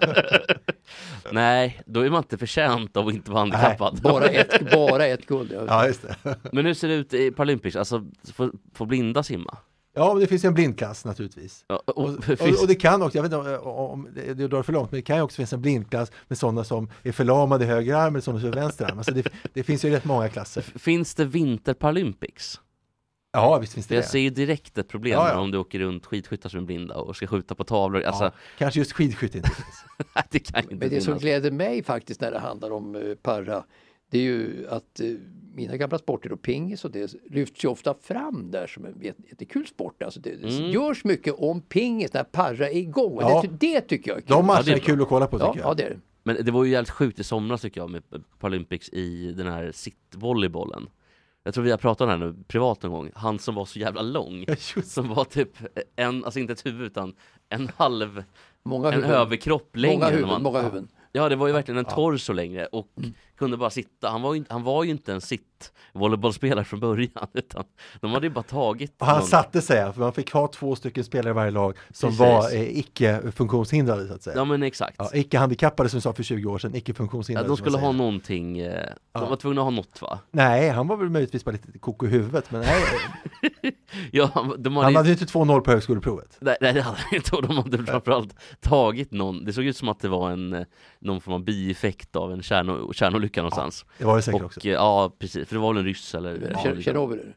S4: Nej, då är man inte förtjänt av att inte vara handikappad.
S6: Bara ett, bara ett guld. Ja.
S5: Ja, just det.
S4: Men hur ser det ut i Paralympics? Alltså, får, får blinda simma?
S5: Ja, men det finns ju en blindklass naturligtvis.
S4: Ja,
S5: Och,
S4: och,
S5: och,
S4: finns,
S5: och det kan också, jag vet inte om, om det, det drar för långt, men det kan ju också finnas en blindklass med sådana som är förlamade i höger arm eller sådana som är vänster arm. Alltså det, det finns ju rätt många klasser.
S4: finns det vinter-Paralympics?
S5: Ja, visst finns det
S4: Jag
S5: det.
S4: ser ju direkt ett problem
S5: Ja, ja.
S4: när om du åker runt skidskyttar som är blinda och ska skjuta på tavlor. Alltså,
S5: Ja, kanske just skidskytte inte finns.
S4: det kan ju inte
S6: Men det som
S4: finnas.
S6: gläder mig faktiskt när det handlar om eh, para, det är ju att eh, mina gamla sporter och pingis och det lyfts ju ofta fram där som en jättekul sport. Alltså det, det
S4: Mm.
S6: görs mycket om pingis när para är igång. Och
S5: Ja.
S6: det, det tycker jag är kul.
S5: De matcherna
S4: det är
S5: är kul att kolla på
S6: ja,
S5: tycker jag.
S6: ja, det är det.
S4: Men det var ju jävligt sjukt i somras tycker jag med Paralympics i den här sittvolleybollen. Jag tror vi har pratat om det här nu privat någon gång. Han som var så jävla lång.
S5: Ja, just.
S4: Som var typ en, alltså inte ett huvud utan en halv,
S6: Många
S4: en
S6: huvuden.
S4: överkropp längre.
S6: Många
S4: än
S6: huvuden.
S4: man,
S6: Många huvuden.
S4: Ja, det var ju verkligen en torso längre och kunde bara sitta. Han var ju, han var ju inte en sitt volleybollspelare från början utan de hade ju bara tagit
S5: Och han
S4: någon-
S5: satte sig, för man fick ha två stycken spelare i varje lag som
S4: Precis.
S5: var eh, icke-funktionshindrade så att säga.
S4: Ja men exakt.
S5: Ja, icke-handikappade som vi sa för tjugo år sedan,
S4: Ja,
S5: icke-funktionshindrade.
S4: de
S5: som man
S4: skulle ha
S5: säger.
S4: någonting, eh, de
S5: Ja.
S4: var tvungna att ha något va?
S5: Nej, han var väl möjligtvis bara lite koko i huvudet, men nej,
S4: Ja, de hade,
S5: han hade ju inte två noll på högskoleprovet.
S4: nej, nej det hade han inte och de hade framförallt tagit någon, det såg ut som att det var en eh, någon form av bieffekt av en kärno, kärnolycka någonstans.
S5: Det var det säkert
S4: Och
S5: också.
S4: eh, ja, precis, för det var väl en ryss eller
S6: Tjer-
S4: ja,
S6: Tjernobyl är det.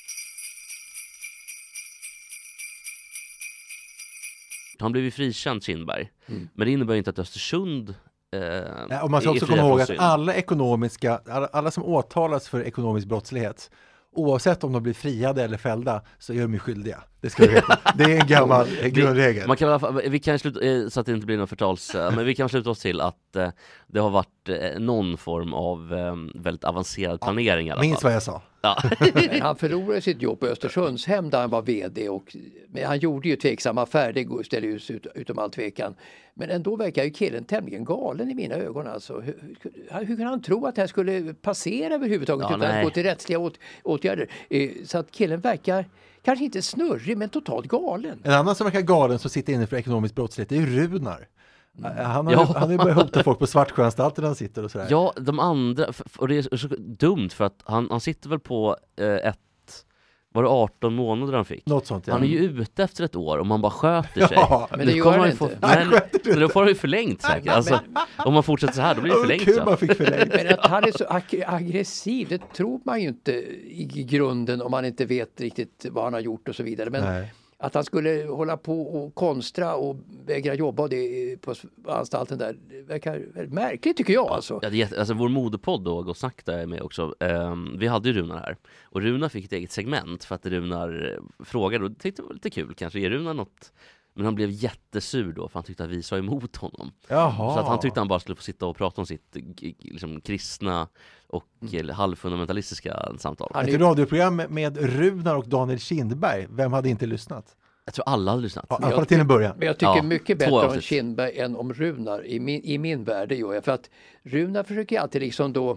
S4: han blev ju frikänd Kindberg.
S6: Mm.
S4: Men det innebär ju inte att Östersund eh,
S5: Nej, och man ska
S4: är
S5: också
S4: fria
S5: komma ihåg
S4: från
S5: att
S4: synd.
S5: alla ekonomiska, alla, alla som åtalas för ekonomisk brottslighet, oavsett om de blir friade eller fällda, så är de ju skyldiga. Det ska du veta. Det är en gammal eh, grundregel.
S4: Man kan, i alla fall- vi kan sluta, eh, så att det inte blir någon förtals, eh, men vi kan sluta oss till att eh, det har varit eh, någon form av eh, väldigt avancerad planering i alla
S5: Minns
S4: fall.
S5: vad jag sa.
S4: Ja.
S6: Men han förlorade sitt jobb på Östersundshem där han var vd och men han gjorde ju tveksamma affärer, det går- ställer ju ut, utom all tvekan. Men ändå verkar ju killen tämligen galen i mina ögon alltså. Hur, hur, hur kan han tro att det här skulle passera överhuvudtaget
S4: Ja,
S6: utan
S4: nej.
S6: att gå till rättsliga åt, åtgärder? Eh, så att killen verkar kanske inte snurrig men totalt galen.
S5: En annan som verkar galen som sitter inne för ekonomisk brottslighet är ju Runar. Eh, Han har,
S4: Ja.
S5: ju, han har ju börjat hota folk på Svartsjöanstalten där han sitter och sådär.
S4: Ja, de andra, f- och det är så dumt för att han, han sitter väl på eh, ett, var det arton månader han fick?
S5: Något sånt, ja.
S4: Han är ju ute efter ett år om man bara sköter sig.
S5: Ja,
S6: men det
S4: Nu
S6: gör
S4: kommer
S6: han
S4: han
S6: inte.
S4: Få,
S5: Han
S4: nej,
S5: sköter
S4: men då får han ju förlängt säkert. Alltså, om man fortsätter så här, då blir det
S5: Vad
S4: förlängt
S5: kul
S4: sen.
S5: man fick förlängt.
S6: Men att han är så ag- aggressiv, det tror man ju inte i grunden om man inte vet riktigt vad han har gjort och så vidare. Men
S5: Nej.
S6: att han skulle hålla på och konstra och vägra jobba och det på anstalten där, det verkar väldigt märkligt tycker jag alltså.
S4: Ja, det är jätte, alltså vår modepodd då, Gå och snack där är med också. Ehm, vi hade ju Runar här. Och Runar fick ett eget segment för att Runar eh, frågade och det tyckte det var lite kul kanske. Är Runar något? Men han blev jättesur då för han tyckte att vi sa emot honom.
S5: Jaha.
S4: Så att han tyckte han bara skulle få sitta och prata om sitt g- liksom, kristna och mm. halvfundamentalistiska samtal.
S6: Han
S5: Ett
S6: är,
S5: radioprogram med- med Runar och Daniel Kindberg. Vem hade inte lyssnat?
S4: Jag tror alla hade lyssnat.
S5: Ja, i alla fall till en början.
S6: men jag tycker
S4: Ja,
S6: mycket
S4: två
S6: bättre om
S4: avsnitt.
S6: Kindberg än om Runar i min, i min värld, det gör jag. För att Runar försöker alltid liksom då eh,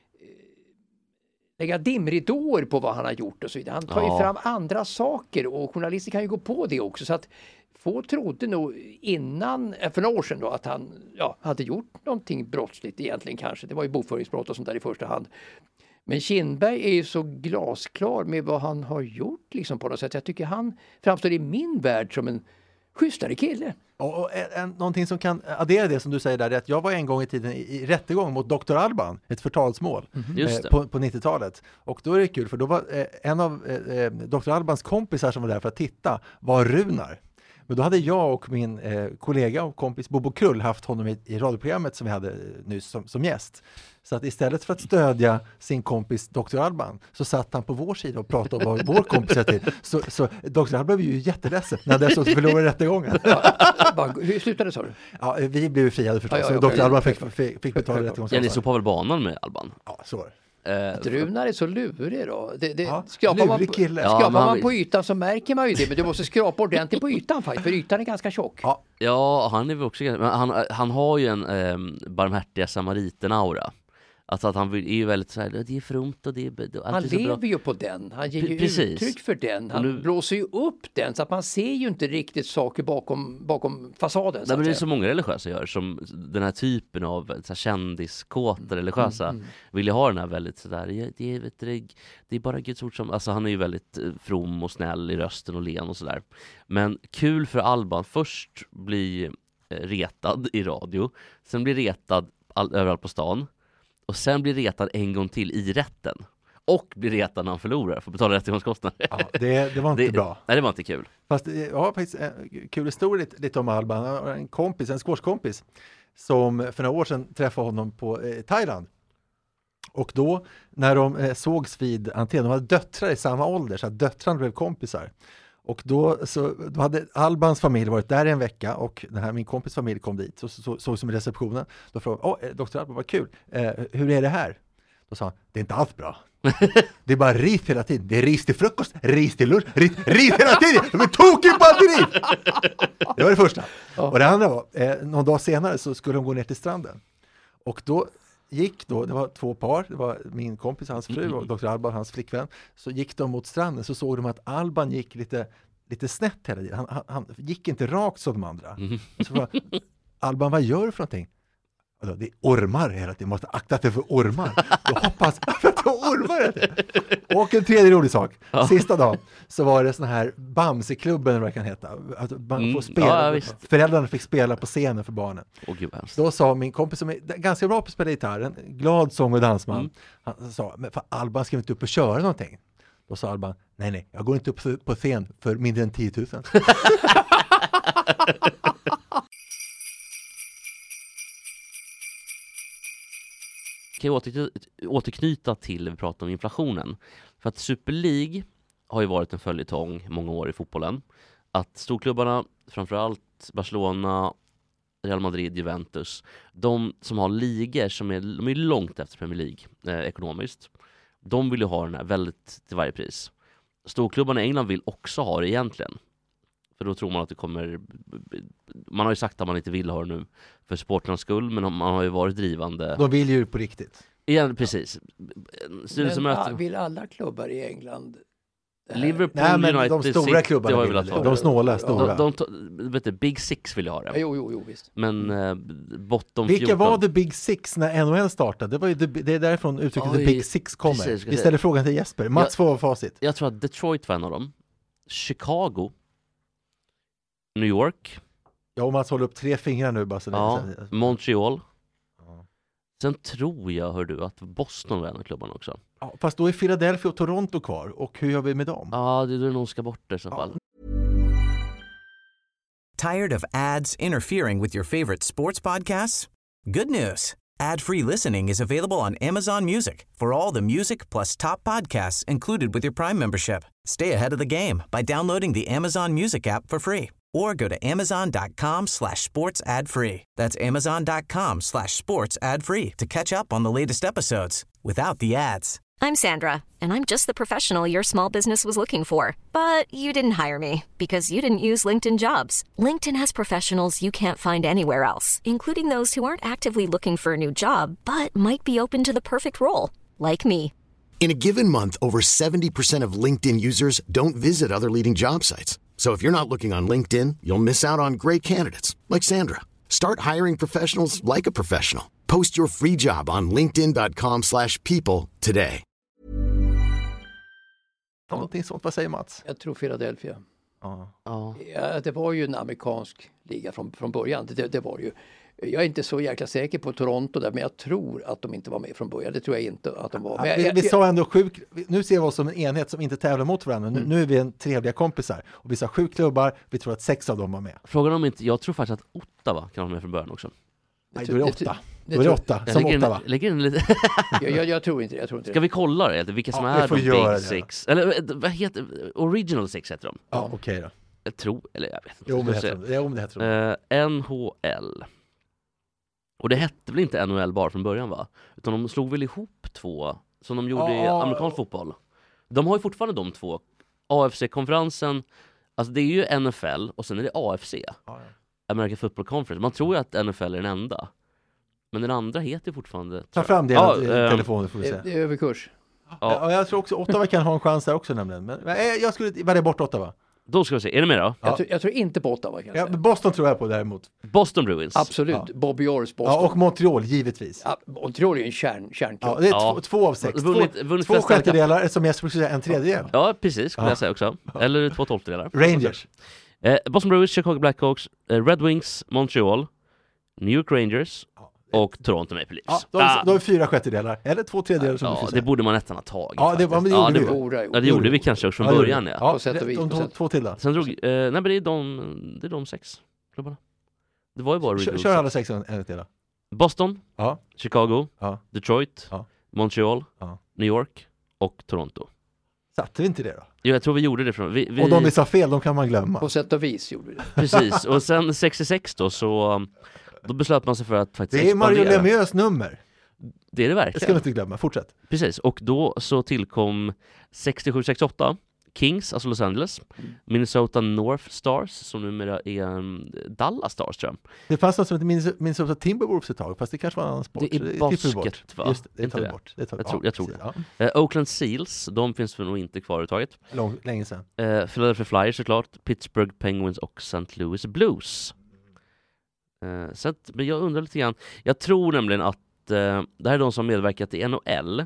S6: lägga dimridåer på vad han har gjort och så vidare. Han tar
S4: Ja.
S6: ju fram andra saker och journalister kan ju gå på det också. Så att få trodde nog innan, eh, för några år sedan då, att han ja, hade gjort någonting brottsligt egentligen kanske. Det var ju bokföringsbrott och sånt där i första hand. Men Kindberg är ju så glasklar med vad han har gjort liksom på något sätt. Jag tycker han framstår i min värld som en schysstare kille.
S5: Och, och en, en, någonting som kan addera det som du säger där är att jag var en gång i tiden i, i rättegång mot doktor Alban, ett förtalsmål
S4: Just det.
S5: eh, på, på nittiotalet. Och då är det kul för då var eh, en av eh, doktor Albans kompisar som var där för att titta var Runar. Men då hade jag och min eh, kollega och kompis Bobo Krull haft honom i, i radioprogrammet som vi hade eh, nyss som, som gäst. Så att istället för att stödja sin kompis doktor Alban så satt han på vår sida och pratade om vad vår kompis är till. Så, så doktor Alban blev ju jätteledsen när han dessutom förlorade rättegången.
S6: Bara, hur slutade det så?
S5: Ja, vi blev friade förstås.
S6: Ja, ja,
S5: så
S6: ja,
S5: doktor
S6: ja,
S5: Alban
S6: ja,
S5: fick,
S6: självklart.
S5: fick, fick betala
S6: Självklart.
S4: Ja, ni
S5: rättegångskostnader.
S4: såg på väl banan med Alban?
S5: Ja, så var det.
S4: Eh,
S6: Att Runar är så lurig då. Det, det,
S5: Ja,
S6: skrapar man,
S5: lurig kille.
S6: skrapar
S4: Ja, men han-
S6: man på ytan så märker man ju det. Men du måste skrapa ordentligt på ytan faktiskt. För ytan är ganska tjock.
S5: Ja,
S4: Ja, han är väl också men han, han har ju en eh, barmhärtiga samariten-aura. Alltså att han vill- är ju väldigt så här, det är fromt och det är, allt
S6: Han
S4: är så bra.
S6: lever ju på den. Han ger ju
S4: Precis.
S6: uttryck för den. Han
S4: Och nu-
S6: blåser ju upp den så att man ser ju inte riktigt saker bakom, bakom fasaden. Så
S4: Nej,
S6: att
S4: men det är
S6: säga.
S4: så många religiösa gör, som den här typen av så här, kändiskåta religiösa
S6: Mm,
S4: vill ju ha den här väldigt sådär, det, det, är- vet du, det är bara Guds ord som, alltså han är ju väldigt eh, from och snäll i rösten och len och sådär. Men kul för Alban, först bli eh, retad i radio, sen bli retad all, överallt på stan, och sen blir retad en gång till i rätten. Och blir retad när han förlorar för att betala rättegångskostnader.
S5: ja det, det var inte
S4: det,
S5: bra.
S4: Nej, det var inte kul.
S5: Fast eh, ja, faktiskt en kul historia lite, lite om Alban. Han har en kompis, en squashkompis som för några år sedan träffade honom på eh, Thailand. Och då när de eh, sågs vid antenn, de hade döttrar i samma ålder så att döttrarna blev kompisar. Och då, så, då hade Albans familj varit där en vecka och den här, min kompis familj kom dit och så, så, såg som i receptionen. Då frågade jag, doktor Alban, vad kul, eh, hur är det här? Då sa han, det är inte alls bra. Det är bara ris hela tiden. Det är ris till frukost, ris till lunch, ris, ris hela tiden. De är tokiga på allt ris. Det var det första. Och det andra var, eh, någon dag senare så skulle de gå ner till stranden. Och då gick då, det var två par, det var min kompis, hans fru och doktor Alban, hans flickvän. Så gick de mot stranden så såg de att Alban gick lite, lite snett hela tiden. Han, han, han gick inte rakt som de andra. Så var, Alban, vad gör du för någonting? Alltså, det är ormar hela tiden, måste akta dig för ormar. Jag hoppas att det är ormar. Och en tredje rolig sak. Sista dagen så var det sån här Bamseklubben eller vad det kan heta. Att man
S4: Mm.
S5: får spela,
S4: Ja, visst.
S5: föräldrarna fick spela på scenen för barnen.
S4: Åh gud vad hemskt.
S5: Då sa min kompis som är ganska bra på att spela gitarr, en glad sång- och dansman.
S4: Mm.
S5: Han sa, men för Alban ska inte upp och köra någonting. Då sa Alban, nej nej, jag går inte upp för- på scen för mindre än tio tusen.
S4: Kan jag återknyta, återknyta till vi pratar om inflationen. För att Super League har ju varit en följetong många år i fotbollen. Att storklubbarna, framförallt Barcelona, Real Madrid, Juventus, de som har ligor som är, de är långt efter Premier League eh, ekonomiskt, de vill ju ha den här väldigt till varje pris. Storklubbarna i England vill också ha det egentligen. För då tror man att det kommer... Man har ju sagt att man inte vill ha det nu för supporternas skull, men man har ju varit drivande.
S5: De vill ju på riktigt.
S4: Igen, precis.
S6: Men
S4: Styrelsemöte.
S6: ah, vill alla klubbar i England det här?
S4: Liverpool,
S5: Nej, men
S4: United,
S5: de stora
S4: City
S5: klubbarna
S4: har ju
S5: vill
S4: velat
S5: det.
S4: ha
S5: De
S4: det.
S5: snåla, stora.
S4: De, de, de, vet du, Big Six vill jag ha
S6: Ja,
S4: det.
S6: jo, jo, jo, visst.
S4: Men eh, bottom
S5: Vilka
S4: fjorton.
S5: var The Big Six när N H L startade? Det, var ju the, det är därifrån uttrycket
S4: Oj,
S5: The Big Six kommer.
S4: precis, ska
S5: Vi
S4: jag
S5: ställer
S4: säga.
S5: frågan till Jesper. Mats får vara facit.
S4: Jag tror att Detroit var en av dem. Chicago. New York.
S5: Ja, och Mats håller upp tre fingrar nu bara så
S4: Ja.
S5: det,
S4: Montreal.
S5: Ja.
S4: Sen tror jag, hör du, att Boston var en av klubbarna också.
S5: ja, fast då är Philadelphia och Toronto kvar. Och hur gör vi med dem?
S4: Ja, det är nog ska bort det i så fall.
S7: Tired of ads interfering with your favorite sports podcasts? Good news. Ad-free listening is available on Amazon Music for all the music plus top podcasts included with your Prime membership. Stay ahead of the game by downloading the Amazon Music app for free or go to amazon.com slash sports ad free. That's amazon.com slash sports ad free to catch up on the latest episodes without the ads.
S8: I'm Sandra, and I'm just the professional your small business was looking for. But you didn't hire me because you didn't use LinkedIn Jobs. LinkedIn has professionals you can't find anywhere else, including those who aren't actively looking for a new job, but might be open to the perfect role, like me.
S9: In a given month, over seventy percent of LinkedIn users don't visit other leading job sites. So if you're not looking on LinkedIn, you'll miss out on great candidates like Sandra. Start hiring professionals like a professional. Post your free job on linkedin.com slash people today.
S5: Någonting sånt, vad säger Mats?
S6: Jag tror Philadelphia.
S5: Ja.
S4: Ja.
S6: Ja, det var ju en amerikansk liga från, från början. Det, det var det ju. Jag är inte så jäkla säker på Toronto där, men jag tror att de inte var med från början. Det tror jag inte att de var. Men
S5: vi,
S6: jag,
S5: vi
S6: jag,
S5: sa ändå sju, nu ser vi oss som en enhet som inte tävlar mot varandra. Nu,
S6: Mm.
S5: nu är vi en trevliga kompisar. Och vi sa sju klubbar, vi tror att sex av dem var med.
S4: Frågan om inte, jag tror faktiskt att Ottawa kan vara med från början också.
S5: Nej, då är det
S6: det-
S5: åtta.
S6: det
S5: Då är det
S6: tror-
S5: åtta,
S4: Jag
S5: som
S4: lägger
S5: Ottawa.
S4: in, lägger in lite.
S6: jag, jag, jag tror inte det. Jag tror inte
S4: Ska
S6: det.
S4: vi kolla det? Vilka som
S5: Ja, vi
S4: är
S5: får
S4: de
S5: göra
S4: Big
S5: det.
S4: Six? Eller vad heter Original Six heter de.
S5: Ja, okej då.
S4: Jag tror, eller jag vet inte.
S5: Jo, men det
S4: Ska vi
S5: heter
S4: se.
S5: de. Jo, men det heter de.
S4: Eh, N H L. Och det hette väl inte N H L bara från början, va? Utan de slog väl ihop två som de gjorde i
S5: Ja.
S4: amerikansk fotboll. De har ju fortfarande de två. A F C-konferensen, alltså det är ju N F L och sen är det A F C.
S5: Ja, ja.
S4: American Football Conference. Man tror ju att N F L är den enda. Men den andra heter ju fortfarande...
S5: Ta fram det
S4: Ja,
S5: ja,
S4: ehm,
S5: telefonen får vi
S6: Det,
S5: se.
S6: det är överkurs.
S5: Ja. Ja, jag tror också Ottawa kan ha en chans där också nämligen. Men men, eh, jag skulle välja bort Ottawa.
S4: Då ska vi se, är det med då?
S6: Jag, tror, jag tror inte på Ottawa kan jag
S5: Ja,
S6: säga.
S5: men Boston tror jag på däremot.
S4: Boston Bruins.
S6: Absolut,
S5: Ja.
S6: Bobby Orrs Boston.
S5: Ja, och Montreal givetvis.
S6: Ja, Montreal är ju en kärn, kärnklubb.
S5: Ja, det är
S4: Ja.
S5: två, två av sex.
S4: Vunnit-
S5: två
S4: vunnit
S5: två
S4: flest Stanley Cup.
S5: sjättedelar, som jag skulle säga en tredjedel.
S4: Ja, precis, skulle
S5: Ja.
S4: jag säga också. Eller två tolftedelar.
S5: Rangers.
S4: Eh, Boston Bruins, Chicago Blackhawks, eh, Red Wings, Montreal, New York Rangers och Toronto Maple Leafs.
S5: Ja, då, har vi- då har vi fyra sjättedelar. Eller två tredjedelar som du
S4: Ja,
S5: skulle
S4: det
S5: säga.
S4: borde man nästan ha tagit.
S5: Ja, det-
S4: faktiskt.
S5: men det gjorde
S4: det,
S5: vi.
S4: var-
S6: Borde-
S4: ja, det gjorde vi kanske också från
S5: Ja, det gjorde
S4: början.
S5: vi.
S4: Ja.
S5: Ja,
S6: På sätt och
S5: det-
S6: vis,
S5: de
S6: på
S5: två,
S6: sätt.
S5: två till då.
S4: Sen drog, eh, nej men det är de, det är de sex klubbarna. Det var ju bara
S5: Kör,
S4: Red
S5: kör
S4: Wings.
S5: alla sex en en till då.
S4: Boston,
S5: Ja,
S4: Chicago,
S5: ja,
S4: Detroit,
S5: Ja.
S4: Montreal,
S5: Ja.
S4: New York och Toronto.
S5: satte vi inte det då?
S4: Jo, jag tror vi gjorde det från... Vi, vi,
S5: Och de vi sa fel, de kan man glömma.
S6: På sätt och vis gjorde vi det.
S4: Precis, och sen sextiosex då så... Då beslöt man sig för att faktiskt
S5: Det är Mario
S4: expandera.
S5: Lemieux nummer.
S4: Det är det
S5: Det ska
S4: verkligen.
S5: vi inte glömma. Fortsätt.
S4: Precis, och då så tillkom sextiosju sextioåtta Kings, alltså Los Angeles, Minnesota North Stars, som numera är um, Dallas Stars tror jag.
S5: Det fanns något som heter Minnes- Minnesota Timberwolves ett tag, fast det kanske var en annan sport.
S4: Det är
S5: Så tippar vi
S4: basket,
S5: bort.
S4: va?
S5: Just det, det
S4: Inte
S5: tar vi
S4: det?
S5: bort. Det tar vi-
S4: Jag tror-
S5: ja,
S4: jag tror
S5: precis.
S4: det. Eh, Oakland Seals, de finns för nog inte kvar överhuvudtaget.
S5: Ja, lång, länge sedan.
S4: Eh, Philadelphia Flyers såklart, Pittsburgh Penguins och Saint Louis Blues. Eh, så att, men jag undrar lite grann, jag tror nämligen att eh, det här är de som medverkat i N H L.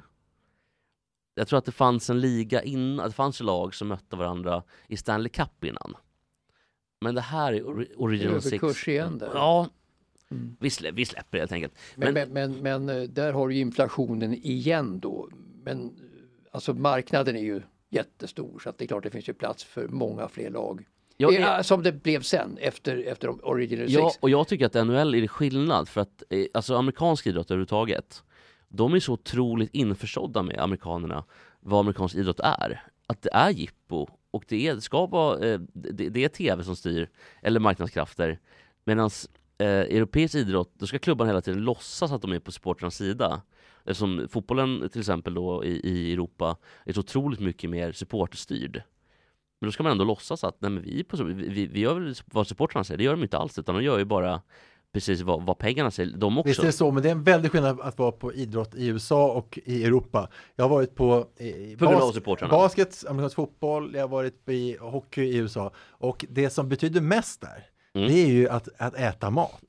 S4: Jag tror att det fanns en liga innan, det fanns lag som mötte varandra i Stanley Cup innan. Men det här är ori- Original Six.
S6: Överkurs igen där.
S4: Ja,
S6: Mm.
S4: vi, slä, vi släpper det helt enkelt.
S6: Men,
S4: Men,
S6: men, men, men eh, där har du ju inflationen igen då. Men eh, alltså marknaden är ju jättestor så att det är klart det finns ju plats för många fler lag.
S4: jag,
S6: Ja, som det blev sen efter, efter de Original
S4: ja,
S6: Six.
S4: och jag tycker att N H L är det skillnad för att eh, alltså amerikansk idrott överhuvudtaget, de är så otroligt införstådda med amerikanerna vad amerikansk idrott är. Att det är jippo och det, är, det ska vara eh, det, det är tv som styr eller marknadskrafter, medan eh, europeisk idrott, då ska klubban hela tiden låtsas att de är på supporternas sida. Eftersom fotbollen till exempel då i, i Europa är så otroligt mycket mer supporterstyrd. Men då ska man ändå låtsas att nej, men vi, är på, vi, vi, vi gör väl vad supporterna säger. Det gör de inte alls, utan de gör ju bara precis vad, vad pengarna säger. De också.
S5: Visst är det så, men det är en väldig skillnad att vara på idrott i U S A och i Europa. Jag har varit på i,
S4: På grund av supportrarna.
S5: basket, amerikansk fotboll, jag har varit på i hockey i U S A. Och det som betyder mest där,
S4: Mm.
S5: det är ju att, att äta mat.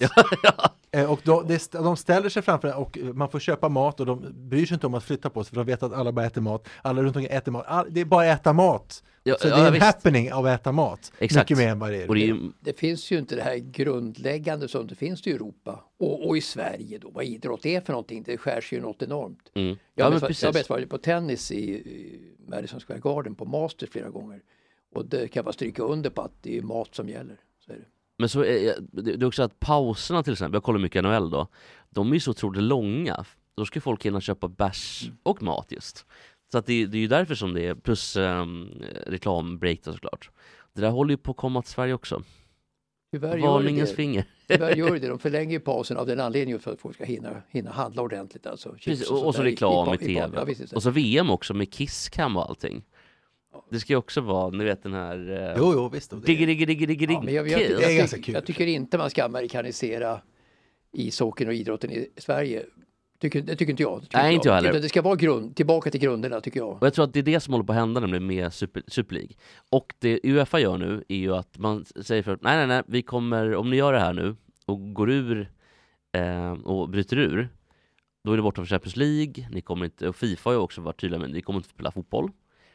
S5: Eh, Och då, det, de ställer sig framför och man får köpa mat och de bryr sig inte om att flytta på sig för de vet att alla bara äter mat. Alla runt omkring äter mat. All, det är bara att äta mat.
S4: Ja,
S5: så
S4: ja,
S5: det är en
S4: visst.
S5: happening av att äta mat.
S4: Exakt.
S5: Mycket mer än vad det är.
S4: Och det är ju,
S6: Det finns ju inte det här grundläggande som det finns i Europa och, och i Sverige då, vad idrott är för någonting. Det skärs ju något enormt.
S4: mm.
S6: Jag
S4: Ja,
S6: har
S4: men
S6: mest-
S4: precis.
S6: jag har mest varit på tennis i, i Madison Square Garden på Masters flera gånger. Och det kan jag bara stryka under på att det är mat som gäller. Så är det.
S4: Men så är det det är också att pauserna till exempel, jag kollar mycket N H L då, de är ju så otroligt långa. Då ska folk hinna köpa bärs och mat just. Så att det, det är ju därför som det är, plus um, reklambreak då såklart. Det där håller ju på att komma till Sverige också.
S6: Tyvärr gör
S4: Varningens
S6: det.
S4: finger.
S6: Tyvärr gör det. De förlänger ju pausen av den anledningen för att folk ska hinna, hinna handla ordentligt. Alltså, chips
S4: Precis, och, och
S6: sånt
S4: så
S6: där
S4: reklam i,
S6: i, i,
S4: tv.
S6: ja, visst, visst.
S4: Och så V M också med Kisscam och allting. Det ska ju också vara, ni vet den här... Uh,
S5: Jo, jo, visst. Och det-
S4: diggi, diggi, diggi, diggi,
S6: Ja, men jag, jag,
S4: kiss.
S6: jag,
S5: Det är
S6: jag,
S5: ganska
S6: tycker-
S5: kul.
S6: jag tycker inte man ska amerikanisera ishockeyn och idrotten i Sverige. Tycker, det tycker inte jag. Det tycker
S4: Nej, inte jag heller.
S6: Utan det ska vara grund, tillbaka till grunderna tycker jag.
S4: Och jag tror att det är det som håller på att hända nämligen med Super, Super League. Och det UEFA gör nu är ju att man säger för nej nej nej, vi kommer, om ni gör det här nu och går ur eh, och bryter ur, då är det borta från Champions League, ni kommer inte, och FIFA har ju också varit tydliga med ni kommer inte spela fotboll.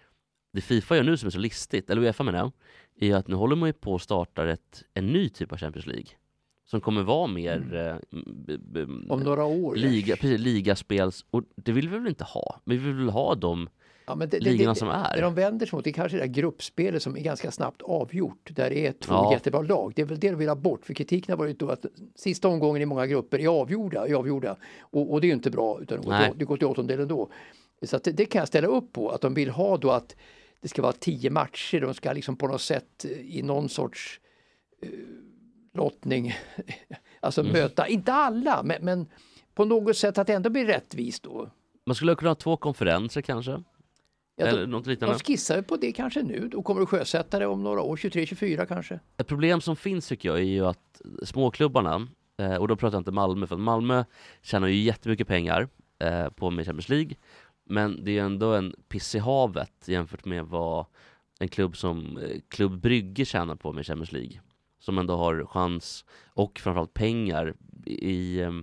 S4: Det FIFA gör nu som är så listigt, eller UEFA menar jag, är att nu håller man ju på att starta ett, en ny typ av Champions League. Som kommer vara mer eh, b- b-
S6: Om några år.
S4: liga, precis, ligaspels, och det vill vi väl inte ha. Vi vill väl ha dem
S6: Ja, men det,
S4: ligorna
S6: det,
S4: som är.
S6: Det de vänder sig mot det är kanske det där gruppspelet som är ganska snabbt avgjort. Där det är två
S4: Ja.
S6: jättebra lag. Det är väl det de vill ha bort. För kritiken har varit då att sista omgången i många grupper är avgjorda. Är avgjorda. Och, och det är ju inte bra. Utan det går,
S4: Nej.
S6: till, det går till åttondelen då. Så att det, det kan jag ställa upp på. Att de vill ha då att det ska vara tio matcher. De ska liksom på något sätt i någon sorts uh, lottning alltså
S4: Mm.
S6: möta, inte alla, men, men på något sätt att det ändå blir rättvist då.
S4: Man skulle kunna ha två konferenser kanske.
S6: Ja,
S4: Eller
S6: de,
S4: något liknande.
S6: de skissar på det kanske nu. Då kommer du sjösätta det om några år, tjugotre tjugofyra kanske.
S4: Ett problem som finns tycker jag är ju att småklubbarna, eh, och då pratar jag inte Malmö, för att Malmö tjänar ju jättemycket pengar eh, på med Champions League. Men det är ändå en piss i havet jämfört med vad en klubb som eh, Klubb Brygge tjänar på med Champions League. Som ändå har chans och framförallt pengar i... Eh,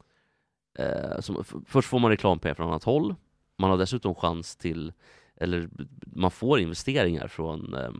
S4: eh, som, f- först får man reklampengar från annat håll. Man har dessutom chans till... Eller man får investeringar från... Eh,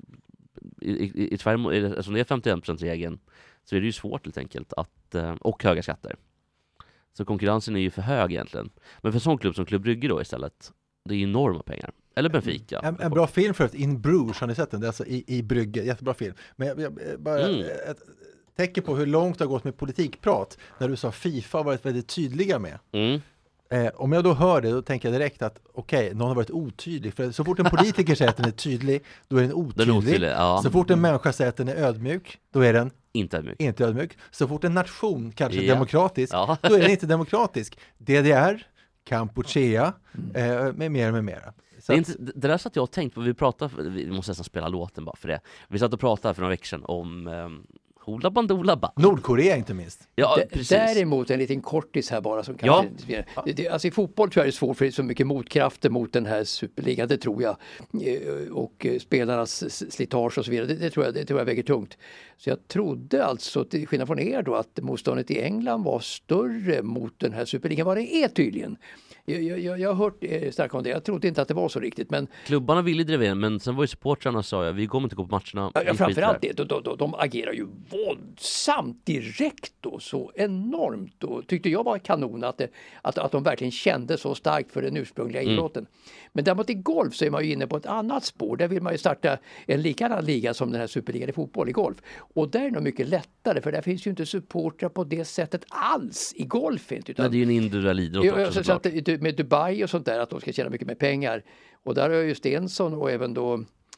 S4: i, i, i Sverige, eftersom det är femtioen procent-regeln, så är det ju svårt helt enkelt. Att, eh, och höga skatter. Så konkurrensen är ju för hög egentligen. Men för en sån klubb som Klubb Brygge då istället, det är enorma pengar. Eller Benfica.
S5: En, en bra film för att In Bruges, har ni sett den? Det är alltså i, i Brygge, jättebra film. Men jag, jag, bara
S4: Mm.
S5: ett tecken på hur långt det har gått med politikprat när du sa FIFA har varit väldigt tydliga med.
S4: Mm.
S5: Eh, om jag då hör det, då tänker jag direkt att okej, okay, någon har varit otydlig. För så fort en politiker säger att den är tydlig, då är den otydlig.
S4: Den är otydlig, ja.
S5: Så fort en människa säger att den är ödmjuk, då är den
S4: Inte ödmjuk.
S5: inte ödmjuk. Så fort en nation kanske är
S4: Ja.
S5: demokratisk,
S4: Ja.
S5: då är den inte demokratisk. D D R, Kampuchea, eh, med mer med mera. Så
S4: Det, är
S5: att-
S4: inte, det där satt jag och tänkte på, vi pratade, vi måste nästan spela låten bara för det. Vi satt och pratade för några veckor sedan om um, Hoola Bandoola Ba.
S5: Nordkorea inte minst.
S4: Ja,
S6: D-
S4: precis.
S6: Däremot en liten kortis här bara som kanske
S4: Ja.
S6: det, det, alltså i fotboll tror jag det är svårt för det är så mycket motkrafter mot den här superligan, det tror jag. Eh, Och eh, spelarnas s- slitage och så vidare, det, det, tror jag, det tror jag väger tungt. Så jag trodde alltså, till skillnad från er då, att motståndet i England var större mot den här superligan, vad det är tydligen. Jag, jag, jag jag har hört eh, starkt om det, jag trodde inte att det var så riktigt, men
S4: Klubbarna ville driva in, men sen var ju supportrarna och sa jag, vi kommer inte gå på matcherna.
S6: Ja,
S4: vi skiter
S6: framförallt
S4: där.
S6: det, de, de, de agerar ju våldsamt direkt och så enormt och tyckte jag var kanon att, det, att, att de verkligen kände så starkt för den ursprungliga
S4: Mm.
S6: idrotten. Men däremot i golf så är man ju inne på ett annat spår, där vill man ju starta en likadan liga som den här superligan i fotboll i golf. Och där är det nog mycket lättare för där finns ju inte supportrar på det sättet alls i golf inte. Utan
S4: Nej, det är ju en individuell idrott
S6: Ja,
S4: också,
S6: så, så
S4: såklart.
S6: att, du- med Dubai och sånt där, att de ska tjäna mycket mer pengar. Och där har ju Stensson och även då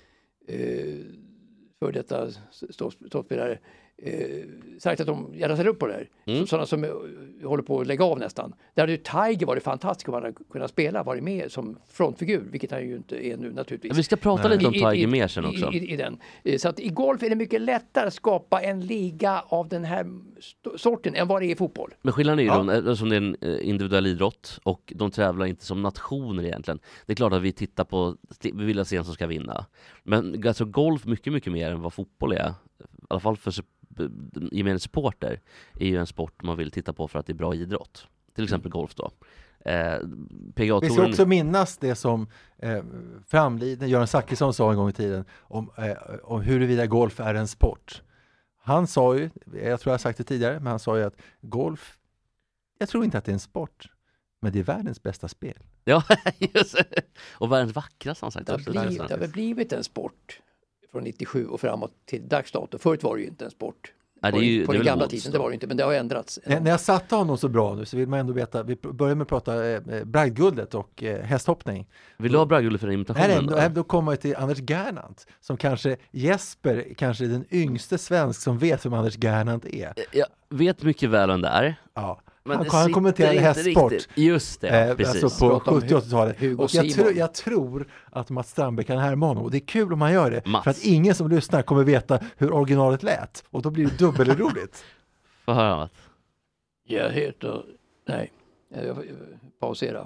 S6: eh, för detta ståspelare eh, sagt att de gärna ställer upp på det här.
S4: Mm.
S6: Så, sådana som eh, håller på att lägga av nästan. Där hade ju Tiger varit fantastisk om han hade kunnat spela, varit med som frontfigur, vilket han ju inte är nu naturligtvis.
S4: Vi ska prata lite om
S6: I- i-
S4: Tiger
S6: i-
S4: mer sen också.
S6: I, i, i den. Eh, Så att i golf är det mycket lättare att skapa en liga av den här st- sorten än vad det är i fotboll.
S4: Men skillnaden är ju
S5: Ja.
S4: då, eftersom det är en eh, individuell idrott och de tävlar inte som nationer egentligen. Det är klart att vi tittar på, vi vill se en som ska vinna. Men alltså golf mycket, mycket mer än vad fotboll är. I alla fall för sup- gemene supporter är ju en sport man vill titta på för att det är bra idrott. Till exempel golf då. Eh, P G
S5: Vi ska
S4: A-touren...
S5: också minnas det som eh, framliden Göran Zachrisson sa en gång i tiden om, eh, om huruvida golf är en sport. Han sa ju, jag tror jag har sagt det tidigare, men han sa ju att golf, jag tror inte att det är en sport, men det är världens bästa spel.
S4: Ja, just det. Och världens vackraste han sagt
S6: Det har,
S4: också.
S6: blivit, det har väl blivit en sport från nittiosju och framåt till dags dato. Förut var det ju inte en sport.
S4: Ja, det
S6: på
S4: är ju-
S6: på
S4: det är
S6: den
S4: väl
S6: gamla
S4: motstånd.
S6: tiden, det var det inte, men det har ändrats.
S5: När, när jag satte honom så bra nu så vill man ändå veta, vi börjar med att prata eh, bragdguldet och eh, hästhoppning.
S4: Vill du ha bragdguldet för
S5: Här
S4: imitationen?
S5: ändå,
S4: då?
S5: här då kommer jag till Anders Gernandt, som kanske Jesper, kanske är den yngste svensk som vet vem Anders Gernandt är.
S4: Jag vet mycket väl om det är.
S5: Ja.
S4: Men
S5: Han,
S4: det
S5: han
S4: sitter
S5: kommenterade
S4: inte
S5: hästsport.
S4: riktigt. Just det,
S5: Eh,
S4: precis.
S5: alltså på
S6: Prata om
S5: sjuttio och åttiotalet.
S6: Hugo
S5: Och jag,
S6: Simon.
S5: tror, jag tror att Mats Strandberg kan härma honom. Och det är kul om han gör det.
S4: Mats.
S5: För att ingen som lyssnar kommer veta hur originalet lät. Och då blir det dubbelroligt.
S4: Få höra Mats.
S6: Jag heter... Nej, jag, jag, pausera.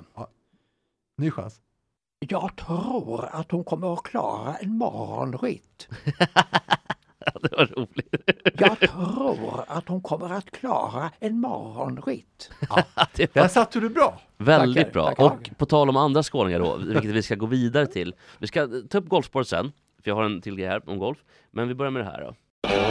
S5: Ny chans.
S6: Jag tror att hon kommer att klara en morgonritt.
S4: Ja, det var roligt.
S6: Jag tror att hon kommer att klara en morgonritt.
S4: Det
S5: Där
S4: var
S5: satte du bra.
S4: väldigt
S6: Tackar,
S4: bra.
S6: tackar.
S4: Och på tal om andra skåningar då, vilket vi ska gå vidare till. Vi ska ta upp golfsport sen, för jag har en till grej här om golf. Men vi börjar med det här då.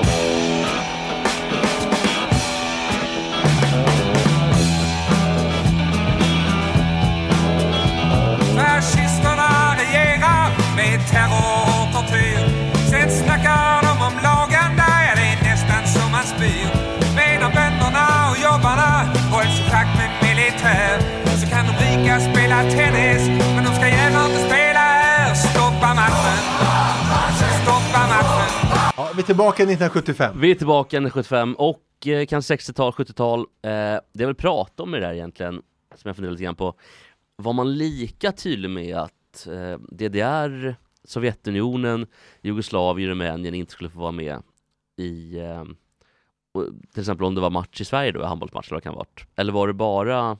S10: Fascisterna regerar med terror och tortyr. Sen snackar de om lagen, där det är nästan som man spyr. Medan bönderna och jobbarna hålls i schack med militär, så kan de rika spela tennis, men de ska gärna inte spela här. Stoppa matchen, stoppa matchen.
S5: Ja, vi är tillbaka nittonhundrasjuttiofem.
S4: Vi är tillbaka i sjuttiofem och eh, kanske sextiotal, sjuttiotal. Eh, det jag vill prata om i det där egentligen, som jag funderar lite grann på. var man lika tydlig med att eh, D D R, Sovjetunionen, Jugoslavien, Rumänien inte skulle få vara med i eh, och, till exempel om det var match i Sverige då, handbollsmatch eller vad det kan ha varit. Eller var det bara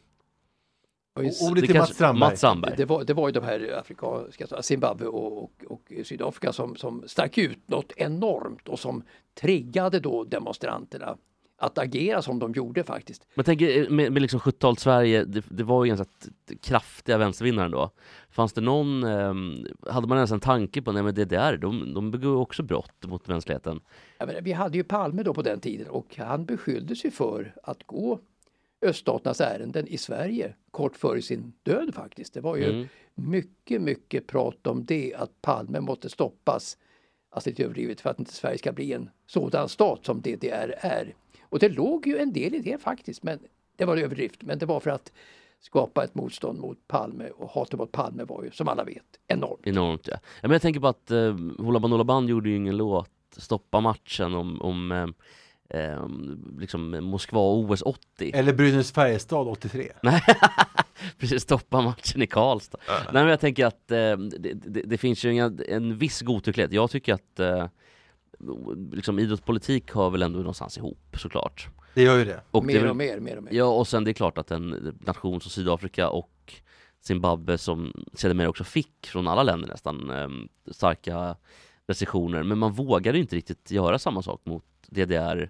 S5: ordet till Mats Strandberg.
S4: Mats Strandberg.
S6: Det, var, det var ju de här afrikanska, Zimbabwe och, och, och Sydafrika som, som stack ut något enormt och som triggade då demonstranterna att agera som de gjorde faktiskt.
S4: Men tänk med, med liksom sjuttiotalet Sverige, det, det var ju ganska t- kraftiga vänstervinnare då. Fanns det någon, eh, hade man ens en tanke på, nej men D D R, de, de begår också brott mot mänskligheten.
S6: Ja, men vi hade ju Palme då på den tiden och han beskylldes ju för att gå öststaternas ärenden i Sverige kort före sin död faktiskt. Det var ju mm. mycket, mycket prat om det, att Palme måste stoppas, alltså lite överdrivet, för att inte Sverige ska bli en sådan stat som D D R är. Och det låg ju en del i det faktiskt, men det var överdrift. Men det var för att skapa ett motstånd mot Palme, och hatet mot Palme var ju, som alla vet, enormt.
S4: Enormt, ja. ja men jag tänker på att eh, Hoola Bandoola Band gjorde ju ingen låt, Stoppa matchen, om, om eh, eh, liksom Moskva-O S åttio.
S5: Eller Brynäs-Färjestad åttiotre.
S4: Nej, precis, stoppa matchen i Karlstad. Uh. Nej, men jag tänker att eh, det, det, det finns ju en, en viss godtycklighet. Jag tycker att eh, liksom idrottspolitik har väl ändå någonstans ihop, såklart.
S5: Det gör ju det.
S6: Och mer,
S4: det
S6: och mer, mer och mer.
S4: Ja, och sen det är klart att en nation som Sydafrika och Zimbabwe, som sedermera också fick från alla länder nästan eh, starka restriktioner, men man vågade inte riktigt göra samma sak mot D D R,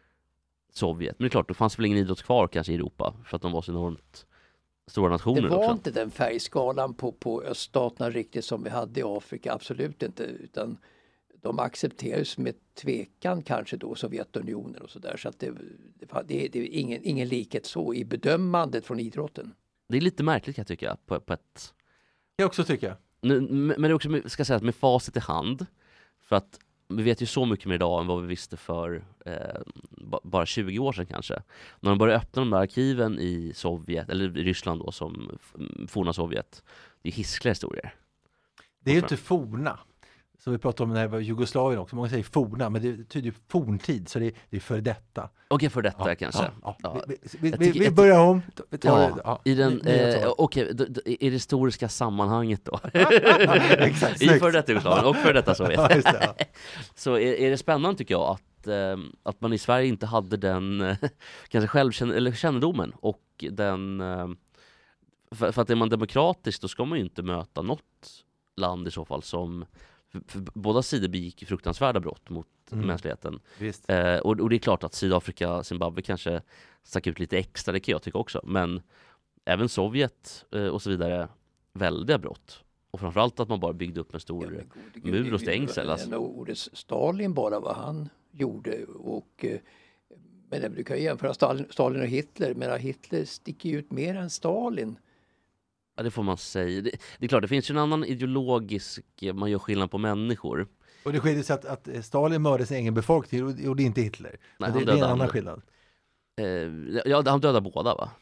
S4: Sovjet. Men det är klart, det fanns väl ingen idrott kvar kanske i Europa, för att de var så enormt stora nationer.
S6: Det var
S4: också.
S6: inte den färgskalan på, på öststaterna riktigt som vi hade i Afrika, absolut inte, utan de accepterades med tvekan kanske då Sovjetunionen och sådär, så att det, det, det, det är ingen, ingen likhet så i bedömandet från idrotten.
S4: Det är lite märkligt kan jag tycka, på, på ett...
S5: Jag också tycker.
S4: Nu, men det är också, ska jag säga, med facit i hand, för att vi vet ju så mycket mer idag än vad vi visste för eh, bara tjugo år sedan kanske. När de började öppna de där arkiven i Sovjet, eller i Ryssland då, som forna Sovjet, det är hiskliga historier.
S5: Det är ju inte forna. Så vi pratade om när det var Jugoslavien också. Många säger forna, men det tyder ju forntid, så det är, det är för detta.
S4: Okej, för detta ja, kanske.
S5: Ja, ja.
S4: Ja.
S5: Vi, vi, vi,
S4: tycker,
S5: vi börjar om.
S4: Vi tar ja, det, ja. I den, eh, okej, i det historiska sammanhanget då.
S5: Exakt,
S4: I för detta Jugoslavien och för detta Sovjet.
S5: Ja, just det, ja.
S4: Så är, är det spännande tycker jag att, eh, att man i Sverige inte hade den eh, kanske självkänn- eller kännedomen och den eh, för, för att är man demokratisk då ska man ju inte möta något land i så fall som för, för båda sidor begick fruktansvärda brott mot mm. mänskligheten. Eh, och, och det är klart att Sydafrika, Zimbabwe kanske stack ut lite extra, det kan jag tycka också. Men även Sovjet eh, och så vidare, väldiga brott. Och framförallt att man bara byggde upp en stor ja, god, mur och stängsel.
S6: Alltså. Ordet Stalin bara vad han gjorde. Och, men du kan jämföra Stalin, Stalin och Hitler. Men Hitler sticker ut mer än Stalin.
S4: Ja, det får man säga. Det, det är klart, det finns ju en annan ideologisk, man gör skillnad på människor.
S5: Och det skiljer sig att, att Stalin mördade sin egen befolkning och, och det är inte Hitler. Nej, det, det är en annan skillnad.
S4: Eh, ja, han dödade båda va?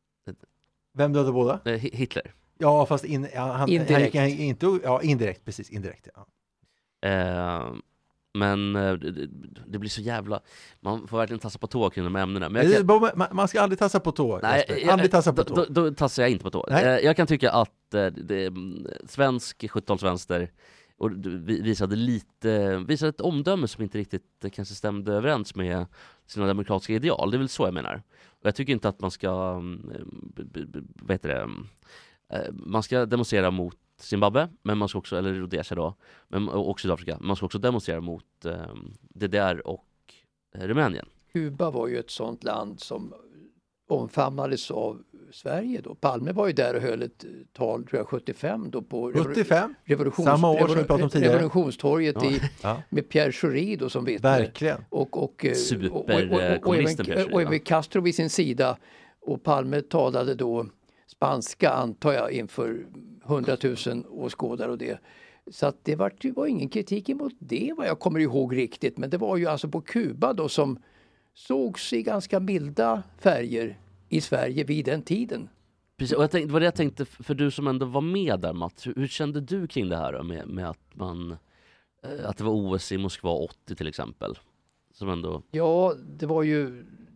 S5: Vem dödade båda?
S4: Eh, Hitler.
S5: Ja, fast in, han,
S6: indirekt.
S5: Han, han, inte, ja, indirekt, precis, indirekt. Ja.
S4: Eh, men det, det blir så jävla... Man får verkligen tassa på tå kring de här ämnena. Men
S5: kan... man, man ska aldrig tassa på tå.
S4: Nej, jag,
S5: aldrig tassa på tå.
S4: Då, då, då tassar jag inte på tå. Eh, jag kan tycka att eh, det, svensk sjuttiotalsvänster och visade lite visade ett omdöme som inte riktigt eh, kanske stämde överens med sina demokratiska ideal. Det är väl så jag menar. Och jag tycker inte att man ska... Eh, vad heter det... Eh, man ska demonstrera mot Zimbabwe, men man ska också, eller Rhodesia då, men, och Sydafrika, man ska också demonstrera mot eh, D D R och eh, Rumänien.
S6: Kuba var ju ett sånt land som omfamnades av Sverige då. Palme var ju där och höll ett tal, tror jag, sjuttiofem då på
S5: sjuttiofem?
S6: Revolutions,
S5: Samma år
S6: revol,
S5: som vi pratade om tidigare.
S6: Revolutionstorget
S5: ja.
S6: i,
S5: ja.
S6: med Pierre Schori då som vittne.
S5: Verkligen.
S6: Och, och,
S4: Super,
S6: och, och, och, och, även, och även Castro vid sin sida. Och Palme talade då spanska, antar jag, inför hundratusen åskådare och det. Så att det var, det var ingen kritik emot det, vad jag kommer ihåg riktigt. Men det var ju alltså på Kuba då som sågs i ganska milda färger i Sverige vid den tiden.
S4: Precis, och jag tänkte, det var det jag tänkte, för du som ändå var med där, Mats, hur, hur kände du kring det här då, med, med att man att det var O S i Moskva åttio till exempel? Som ändå...
S6: Ja, det var ju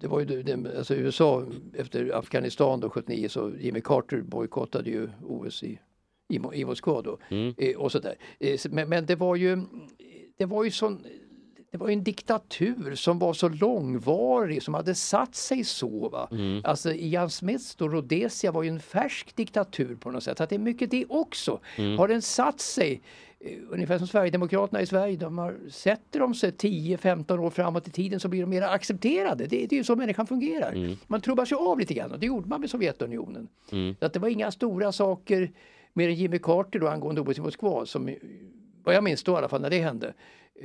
S6: det var ju det, alltså U S A efter Afghanistan då sjuttionio så Jimmy Carter bojkottade ju O S i, i, i Moskva då.
S4: Mm.
S6: Eh, och sådär. Eh, men, men det var ju det var ju sån Det var en diktatur som var så långvarig, som hade satt sig så. Va? Mm. Alltså Ian Smiths och Rhodesia var ju en färsk diktatur på något sätt. Att det är mycket det också. Mm. Har den satt sig, eh, ungefär som Sverigedemokraterna i Sverige, de har, sätter de sig tio femton år framåt i tiden så blir de mer accepterade. Det, det är ju så människan fungerar. Mm. Man trubbar sig av lite grann och det gjorde man med Sovjetunionen. Mm. Så att det var inga stora saker mer än Jimmy Carter då angående O S i Moskva som, vad jag minns då i alla fall när det hände.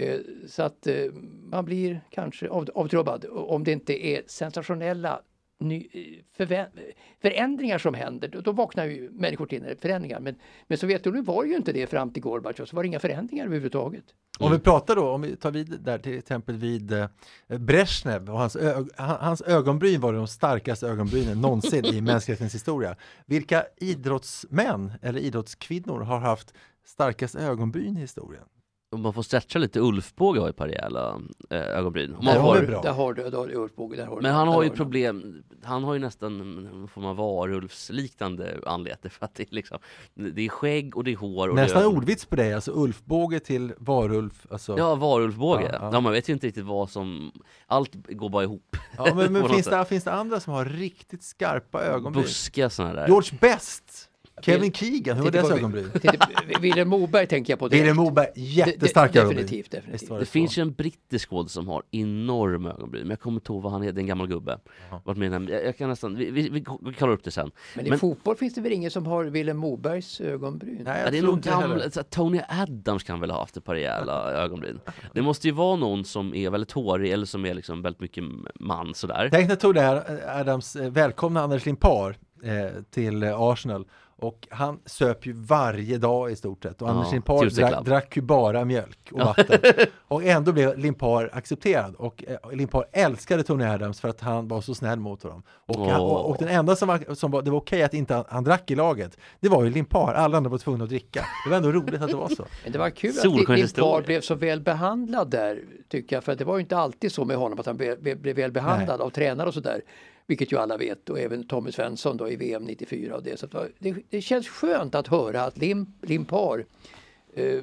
S6: Så att man blir kanske av, avtrubbad om det inte är sensationella ny, förvä- förändringar som händer. Då, då vaknar ju människor till när det är förändringar. Men, men Sovjetunionen var ju inte det fram till Gorbatjov, så var det inga förändringar överhuvudtaget.
S5: Mm. Om vi pratar då, om vi tar vid där till exempel vid eh, Brezhnev och hans, ö- hans ögonbryn var de starkaste ögonbrynen någonsin i mänsklighetens historia. Vilka idrottsmän eller idrottskvinnor har haft starkast ögonbryn i historien?
S4: Om man får stretcha lite, Ulfbåge har ju par rejäla äh, ögonbryn. Man
S6: där,
S4: får,
S6: har du, där har du, där har du Ulfbåge. Där har
S4: men
S6: du,
S4: han har ju
S6: har
S4: problem, han har ju nästan en form av varulvsliknande anlete för att det är liksom, det är skägg och det är hår. Och
S5: nästan
S4: det är
S5: ordvits på det, alltså Ulfbåge till varulv. Alltså.
S4: Ja, varulvbåge. Ja,
S5: ja.
S4: Ja, man vet ju inte riktigt vad som, allt går bara ihop.
S5: Ja, men, men finns, det, finns det andra som har riktigt skarpa ögonbryn?
S4: Buskiga sådana där.
S5: George Best! Kevin Keegan, hur var deras ögonbryn?
S6: Willem Moberg tänker jag på.
S5: Willem Moberg, jättestarka ögonbryn.
S6: Definitivt, definitivt.
S4: Det, det finns ju en brittisk skåd som har enorma ögonbryn. Men jag kommer inte ihåg vad han är, det är en gammal gubbe. Vart med jag, jag kan nästan, vi, vi, vi, vi kallar upp det sen.
S6: Men i men, fotboll finns det väl ingen som har Willem Mobergs ögonbryn?
S4: Nej, ja, det är nog gamla, Tony Adams kan väl ha haft ett par rejäla ögonbryn. Det måste ju vara någon som är väldigt hårig eller som är liksom väldigt mycket man sådär.
S5: Tänk när Tony Adams välkomna Anders Limpar eh, till Arsenal. Och han söp ju varje dag i stort sett. Och ja, Anders Limpar drack, drack ju bara mjölk och vatten. Och ändå blev Limpar accepterad. Och eh, Limpar älskade Tony Adams för att han var så snäll mot honom. Och, oh. han, och, och den enda som var, som var, det var okej att inte han, han drack i laget, det var ju Limpar. Alla andra var tvungna att dricka. Det var ändå roligt att det var så.
S6: Men det var kul att Limpar blev så väl behandlad där, tycker jag. För det var ju inte alltid så med honom att han blev, blev väl behandlad Nej. av tränare och sådär. Vilket ju alla vet, och även Tommy Svensson då i V M nittiofyra och det. Så det, det, det känns skönt att höra att Lim, Limpar eh,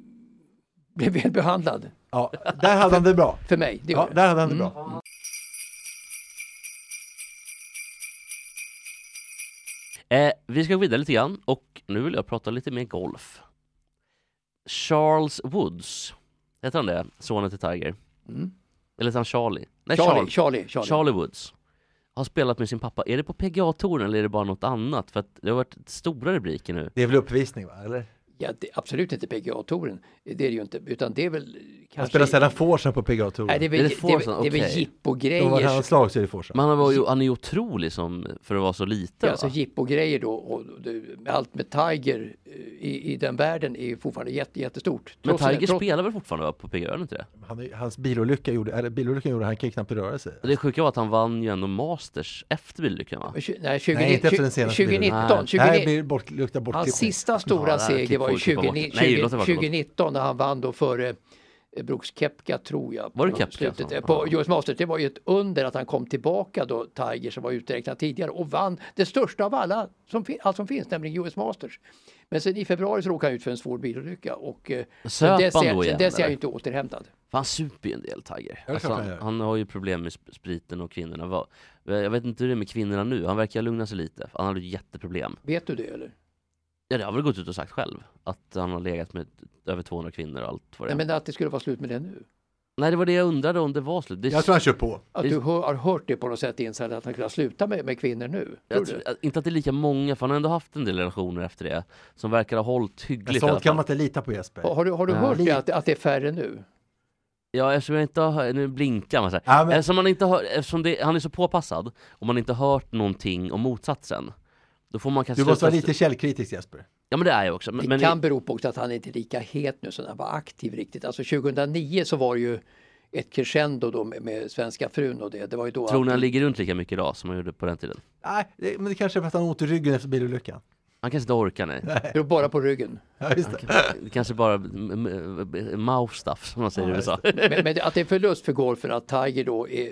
S6: blev väl behandlad.
S5: Ja, där hade han det bra.
S6: För mig. Det
S5: ja, där hade han det mm. bra.
S4: Eh, vi ska gå vidare lite grann och nu vill jag prata lite mer golf. Charles Woods, heter han det? Sonen till Tiger.
S6: Mm.
S4: Eller heter han Charlie? Nej,
S6: Charlie,
S4: Charlie,
S6: Charlie, Charlie.
S4: Charlie Woods har spelat med sin pappa. Är det på P G A-touren eller är det bara något annat? För att det har varit stora rubriker nu.
S5: Det är väl uppvisning, va? Eller?
S6: Ja, det, absolut inte P G A-touren. Det är det ju inte. Utan det är väl kanske...
S5: Han spelar sällan Forsen på P G A-touren.
S6: Nej, det är väl,
S4: är det
S6: det är, det är väl
S4: okay.
S6: jippogrejer.
S5: Om man har slag så är det Forsen.
S4: Men han, var ju, han är ju otrolig som, för att vara så lite.
S6: Ja, alltså jippogrejer då. Och, och det, allt med Tiger i, i den världen är fortfarande jätte, jättestort.
S4: Men
S6: trots
S4: Tiger
S6: trots...
S4: spelar väl fortfarande på P G A, inte det?
S5: Han, hans bilolycka gjorde, eller bilolyckan gjorde, han kan knappt röra sig.
S4: Det sjuka var att han vann ju ändå Masters efter bilolyckan, va?
S6: Nej, tjugo,
S5: Nej, inte efter den senaste
S6: tjugonitton.
S5: tjugo, Nej, blir bort, luktar bort.
S6: Hans sista stora ja, seger var ju tjugonitton när han vann då före Brooks Koepka, tror jag.
S4: Var det Koepka?
S6: Slutet, på U S Masters. Det var ju ett under att han kom tillbaka då, Tiger, som var uträknad tidigare, och vann det största av alla som, allt som finns, nämligen U S Masters. Men sen i februari så råkade han ut för en svår bilolycka och sen dess är jag ju inte återhämtad.
S4: För han super ju en del, Tiger. Alltså, han, han har ju problem med spriten och kvinnorna. Jag vet inte hur det är med kvinnorna nu. Han verkar lugna sig lite. Han hade ju jätteproblem.
S6: Vet du det, eller?
S4: Ja, det har väl gått ut och sagt själv. Att han har legat med över tvåhundra kvinnor och allt vad det är.
S6: Nej, men att det skulle vara slut med det nu?
S4: Nej, det var det jag undrade om det var slut. Det...
S5: Jag tror han kör på.
S6: Att du hör, har hört det på något sätt insett att han kunde sluta med, med kvinnor nu?
S4: Jag tror, inte att det är lika många, för han har ändå haft en del relationer efter det som verkar ha hållit hyggligt.
S5: Sånt kan man inte lita på, Jesper.
S6: Har, har du, har du ja. hört det, att, att det är färre nu?
S4: Ja, eftersom jag inte har, nu blinkar man så här.
S5: Ja, men...
S4: eftersom man inte har, eftersom det, han är så påpassad och man inte har hört någonting om motsatsen, då får man kanske...
S5: Du måste vara lite källkritisk, Jesper.
S4: Ja, men det är jag också. Men,
S6: det
S4: men
S6: kan bero på också att han inte är lika het nu som han var aktiv riktigt. Alltså tjugohundranio så var det ju ett crescendo då med, med svenska frun och det. Det var ju då
S4: tror ni
S6: att...
S4: han ligger runt lika mycket idag som han gjorde på den tiden?
S5: Nej, det, men det kanske är för att han har ont i ryggen efter bilolyckan.
S4: Han kanske inte orkar, nej.
S5: nej.
S6: Det är bara på ryggen.
S5: Ja, just det.
S4: det kanske bara mouth stuff, som man säger
S6: ja,
S4: i U S A.
S6: men, men att det är förlust för golfen att Tiger då är,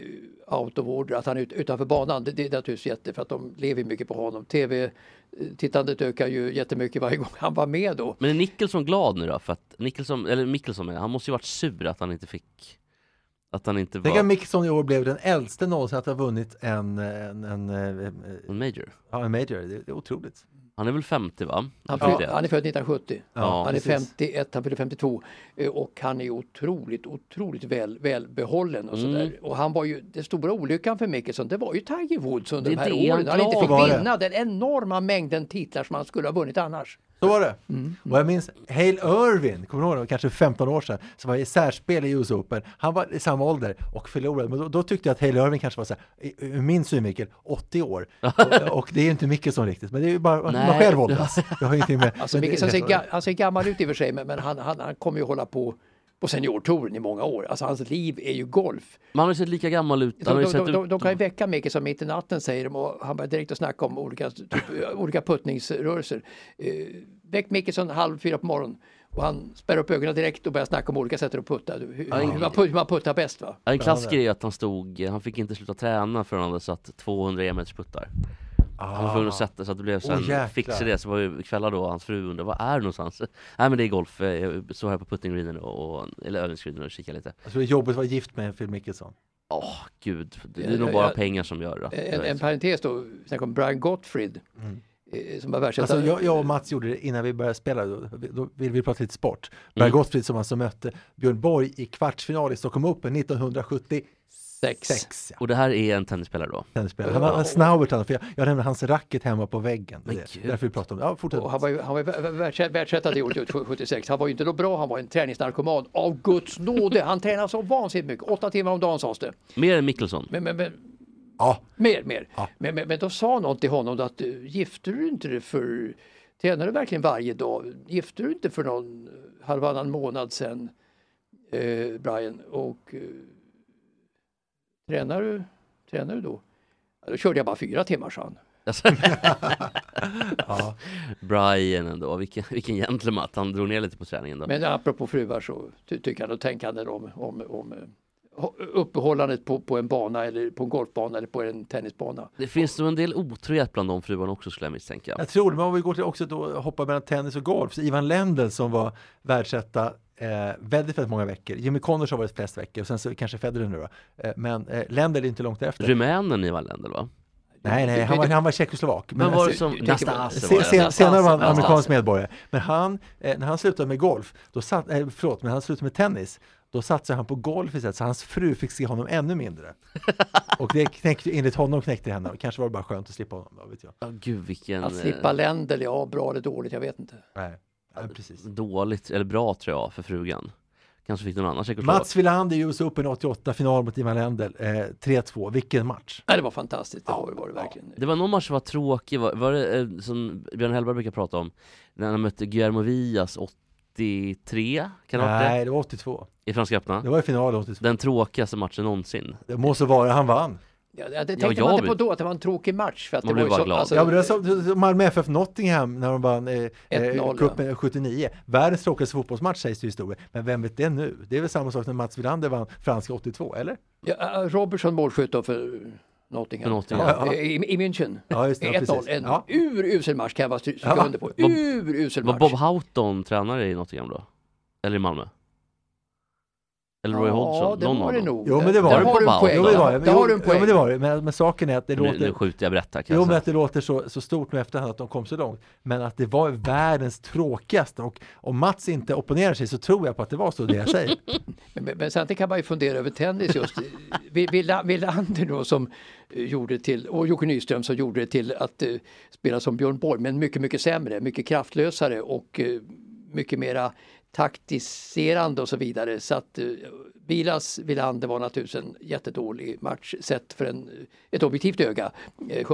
S6: out of order, att han är ut, utanför banan. Det, det är naturligtvis jätte, för att de lever mycket på honom. Tv-tittandet ökar ju jättemycket varje gång han var med då.
S4: Men är Nicholson glad nu då? För att Nicholson, eller Mickelson, han måste ju varit sur att han inte fick... Att han inte var...
S5: Tänk att Mickelson i år blev den äldste någonsin att ha vunnit en... En, en,
S4: en major.
S5: Ja, en major. Det, det är otroligt.
S4: Han är väl femtio, va?
S6: Han, ja. han är född nittonhundrasjuttio.
S5: Ja,
S6: han
S5: precis.
S6: är femtioett, han fyller femtiotvå. Och han är otroligt, otroligt väl, välbehållen och sådär. Mm. Och han var ju, den stora olyckan för Mickelson, det var ju Tiger Woods under
S4: det
S6: de här
S4: det
S6: åren. Han inte fick
S5: det.
S6: vinna den enorma mängden titlar som han skulle ha vunnit annars.
S5: Så var det. Mm. Och jag minns Hale Irwin, kommer du ihåg, kanske femton år sedan, som var i särspel i U S Open. Han var i samma ålder och förlorade. Men då, då tyckte jag att Hale Irwin kanske var så här, ur min synvinkel, åttio år. och, och det är ju inte Mickelson riktigt, men det är ju bara man själv åldras. Jag har ingenting med.
S6: Alltså Mickelson ser, ga, han ser gammal ut i och för sig, men, men han, han, han kommer ju hålla på på seniortouren i många år. Alltså hans liv är ju golf.
S4: Man har ju sett lika gammal ut.
S6: De, de, de, de, de kan ju väcka Mickelson mitt i natten, säger de, och han börjar direkt att snacka om olika, typ, olika puttningsrörelser. Eh, väck Mickelson halv fyra på morgonen och han spärrar upp ögonen direkt och börjar snacka om olika sätt att putta. Hur, ja, hur, man, hur man puttar bäst, va?
S4: En klassiker är att han stod, han fick inte sluta träna förrän han hade satt tvåhundra e-meters puttar. Ah. Han var tvungen att sätta så att det blev sen oh, fix i det. Så var ju kvällar då hans fru undrade, vad är det någonstans? Nej, men det är golf. Jag såg här på puttingreenen och, eller övningsgreenen och kika lite.
S5: Jag tror det är jobbigt att vara gift med Phil Mickelson.
S4: Åh, oh, gud. Det är ja, nog bara ja, pengar som gör det.
S6: En, en parentes då, sen kom Brian Gottfried. Mm. Som var världsättare.
S5: Alltså jag, jag och Mats gjorde det innan vi började spela. Då, då vill vi prata lite sport. Brian mm. Gottfried som alltså mötte Björn Borg i kvartsfinal i Stockholm Open nittonhundrasjuttiosex. Sex, ja.
S4: Och det här är en tennisspelare då?
S5: Tennisspelare. Han har en snaubert, för jag, jag nämnde hans racket hemma på väggen. Det är därför vi pratar om det. Ja, fortsätt.
S6: Han var ju, han var ju världsrättad i år sjuttiosex. Han var ju inte då bra, han var en träningsnarkoman. Av Guds nåde. Han tränar så vansinnigt mycket. Åtta timmar om dagen, sades det.
S4: Mer än Mickelson?
S6: Men, men, men,
S5: ja.
S6: Mer, mer.
S5: Ja.
S6: Men, men, men då sa någon till honom att gifter du inte det för... Tränar du verkligen varje dag? Gifter du inte för någon halvannan månad sedan, eh, Brian? Och... Eh, Tränar du, tränar du då? Ja, då körde jag bara fyra timmar, sa han.
S5: Ja.
S4: Brian ändå, vilken, vilken gentleman. Han drog ner lite på träningen då.
S6: Men apropå fruar så ty- tycker jag då tänker han om, om, om uppehållandet på, på en bana eller på en golfbana eller på en tennisbana.
S4: Det finns nog en del otrohet bland de fruarna också, skulle jag misstänka.
S5: Jag tror det, men om vi går till också då hoppa mellan tennis och golf. Så Ivan Lendl som var världsetta Eh, väldigt, väldigt många veckor. Jimmy Connors har varit flest veckor och sen så kanske Federer nu då. Eh, men eh, Lendl är inte långt efter.
S4: Rumänen Ivan Lendl, va?
S5: Nej, nej, han var, han var tjeckoslovak.
S4: Men var det som
S5: Nastase? Sen, sen, senare var han amerikansk medborgare. Men han, eh, när han slutade med golf, då satt, eh, förlåt, men han slutade med tennis, då satsade han på golf istället, så hans fru fick se honom ännu mindre. Och det knäckte, enligt honom knäckte henne. Kanske var det bara skönt att slippa honom då, vet jag.
S4: Ja, gud vilken...
S6: Att slippa Lendl, ja, bra eller dåligt, jag vet inte.
S5: Nej. Ja, precis.
S4: Dåligt, eller bra tror jag, för frugan. Kanske fick någon annan säkert.
S5: Mats Wilander i U S Open åttioåtta, final mot Ivan Lendl, eh, tre två. Vilken match?
S6: Ja, det var fantastiskt, det var, var det verkligen.
S4: Det var någon match som var tråkig, var, var det eh, som Björn Hellberg brukar prata om, när han mötte Guillermo Villas åttiotre, kan det
S5: Nej, det var åttiotvå.
S4: I Franska öppna?
S5: Det var i final åttiotvå.
S4: Den tråkigaste matchen någonsin.
S5: Det måste vara, han vann.
S6: Ja, det tänkte ja, man inte på då att det var en tråkig match för att
S4: man
S6: det var
S4: ju så,
S5: alltså, ja, men det var som Malmö F F Nottingham när de vann eh, eh, cupen sjuttionio. Världens tråkigaste fotbollsmatch sägs det i historien. Men vem vet det nu? Det är väl samma sak när Mats Wilander vann franska åttiotvå, eller?
S6: Ja, Robertson målskytt för Nottingham.
S4: Nottingham.
S6: Ja, ja. I, I München.
S5: Ja, just det, ja,
S6: ett noll. En
S5: ja.
S6: urusel match kan jag bara stryka ja. under på. Urusel match.
S4: Var Bob Houghton tränare i Nottingham då? Eller i Malmö? Eller Roy Hodgson,
S6: ja, det var det nog.
S5: Jo, men det var
S6: det.
S5: det.
S6: Har du en poäng.
S5: Jo, det var det.
S6: Jo, har du en poäng.
S5: Jo, men det var det. Men, men saken är att det
S4: nu,
S5: låter...
S4: Nu skjuter jag berätta.
S5: Jo, men att det låter så, så stort nu efterhand att de kom så långt. Men att det var världens tråkigaste. Och om Mats inte opponerar sig så tror jag på att det var så det jag säger.
S6: men, men, men sen kan man ju fundera över tennis just. Wilander då som gjorde till, och Jocke Nyström som gjorde det till att uh, spela som Björn Borg. Men mycket, mycket sämre. Mycket kraftlösare och uh, mycket mera taktiserande och så vidare. Så att uh, Vilas Wilander var naturligtvis en jättedålig match sett för en, ett objektivt öga. Uh,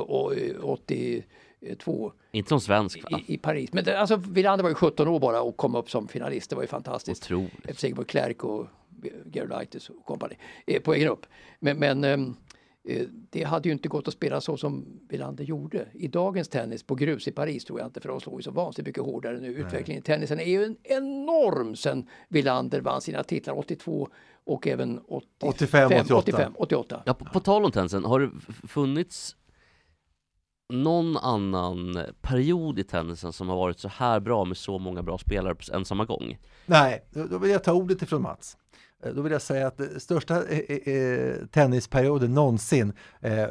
S6: åttiotvå.
S4: Inte som svensk, va?
S6: I, i Paris. Men det, alltså Wilander var ju sjutton år bara och kom upp som finalist. Det var ju fantastiskt.
S4: Otroligt.
S6: Efter Sigmund Klerk och Gerolaitis och kompani. Eh, på egen upp. Men, men um, Eh, det hade ju inte gått att spela så som Wilander gjorde. I dagens tennis på grus i Paris tror jag inte, för de slår ju så vansinnigt mycket hårdare nu. Nej. Utvecklingen i tennisen är ju en enorm sen Wilander vann sina titlar åttiotvå och även åttiofem,
S5: åttiofem, åttioåtta.
S6: åttiofem, åttioåtta.
S4: Ja, på, på tal om tennisen, har det funnits någon annan period i tennisen som har varit så här bra med så många bra spelare på en samma gång?
S5: Nej, då vill jag ta ordet ifrån Mats. Då vill jag säga att den största eh, eh, tennisperioden någonsin, eh,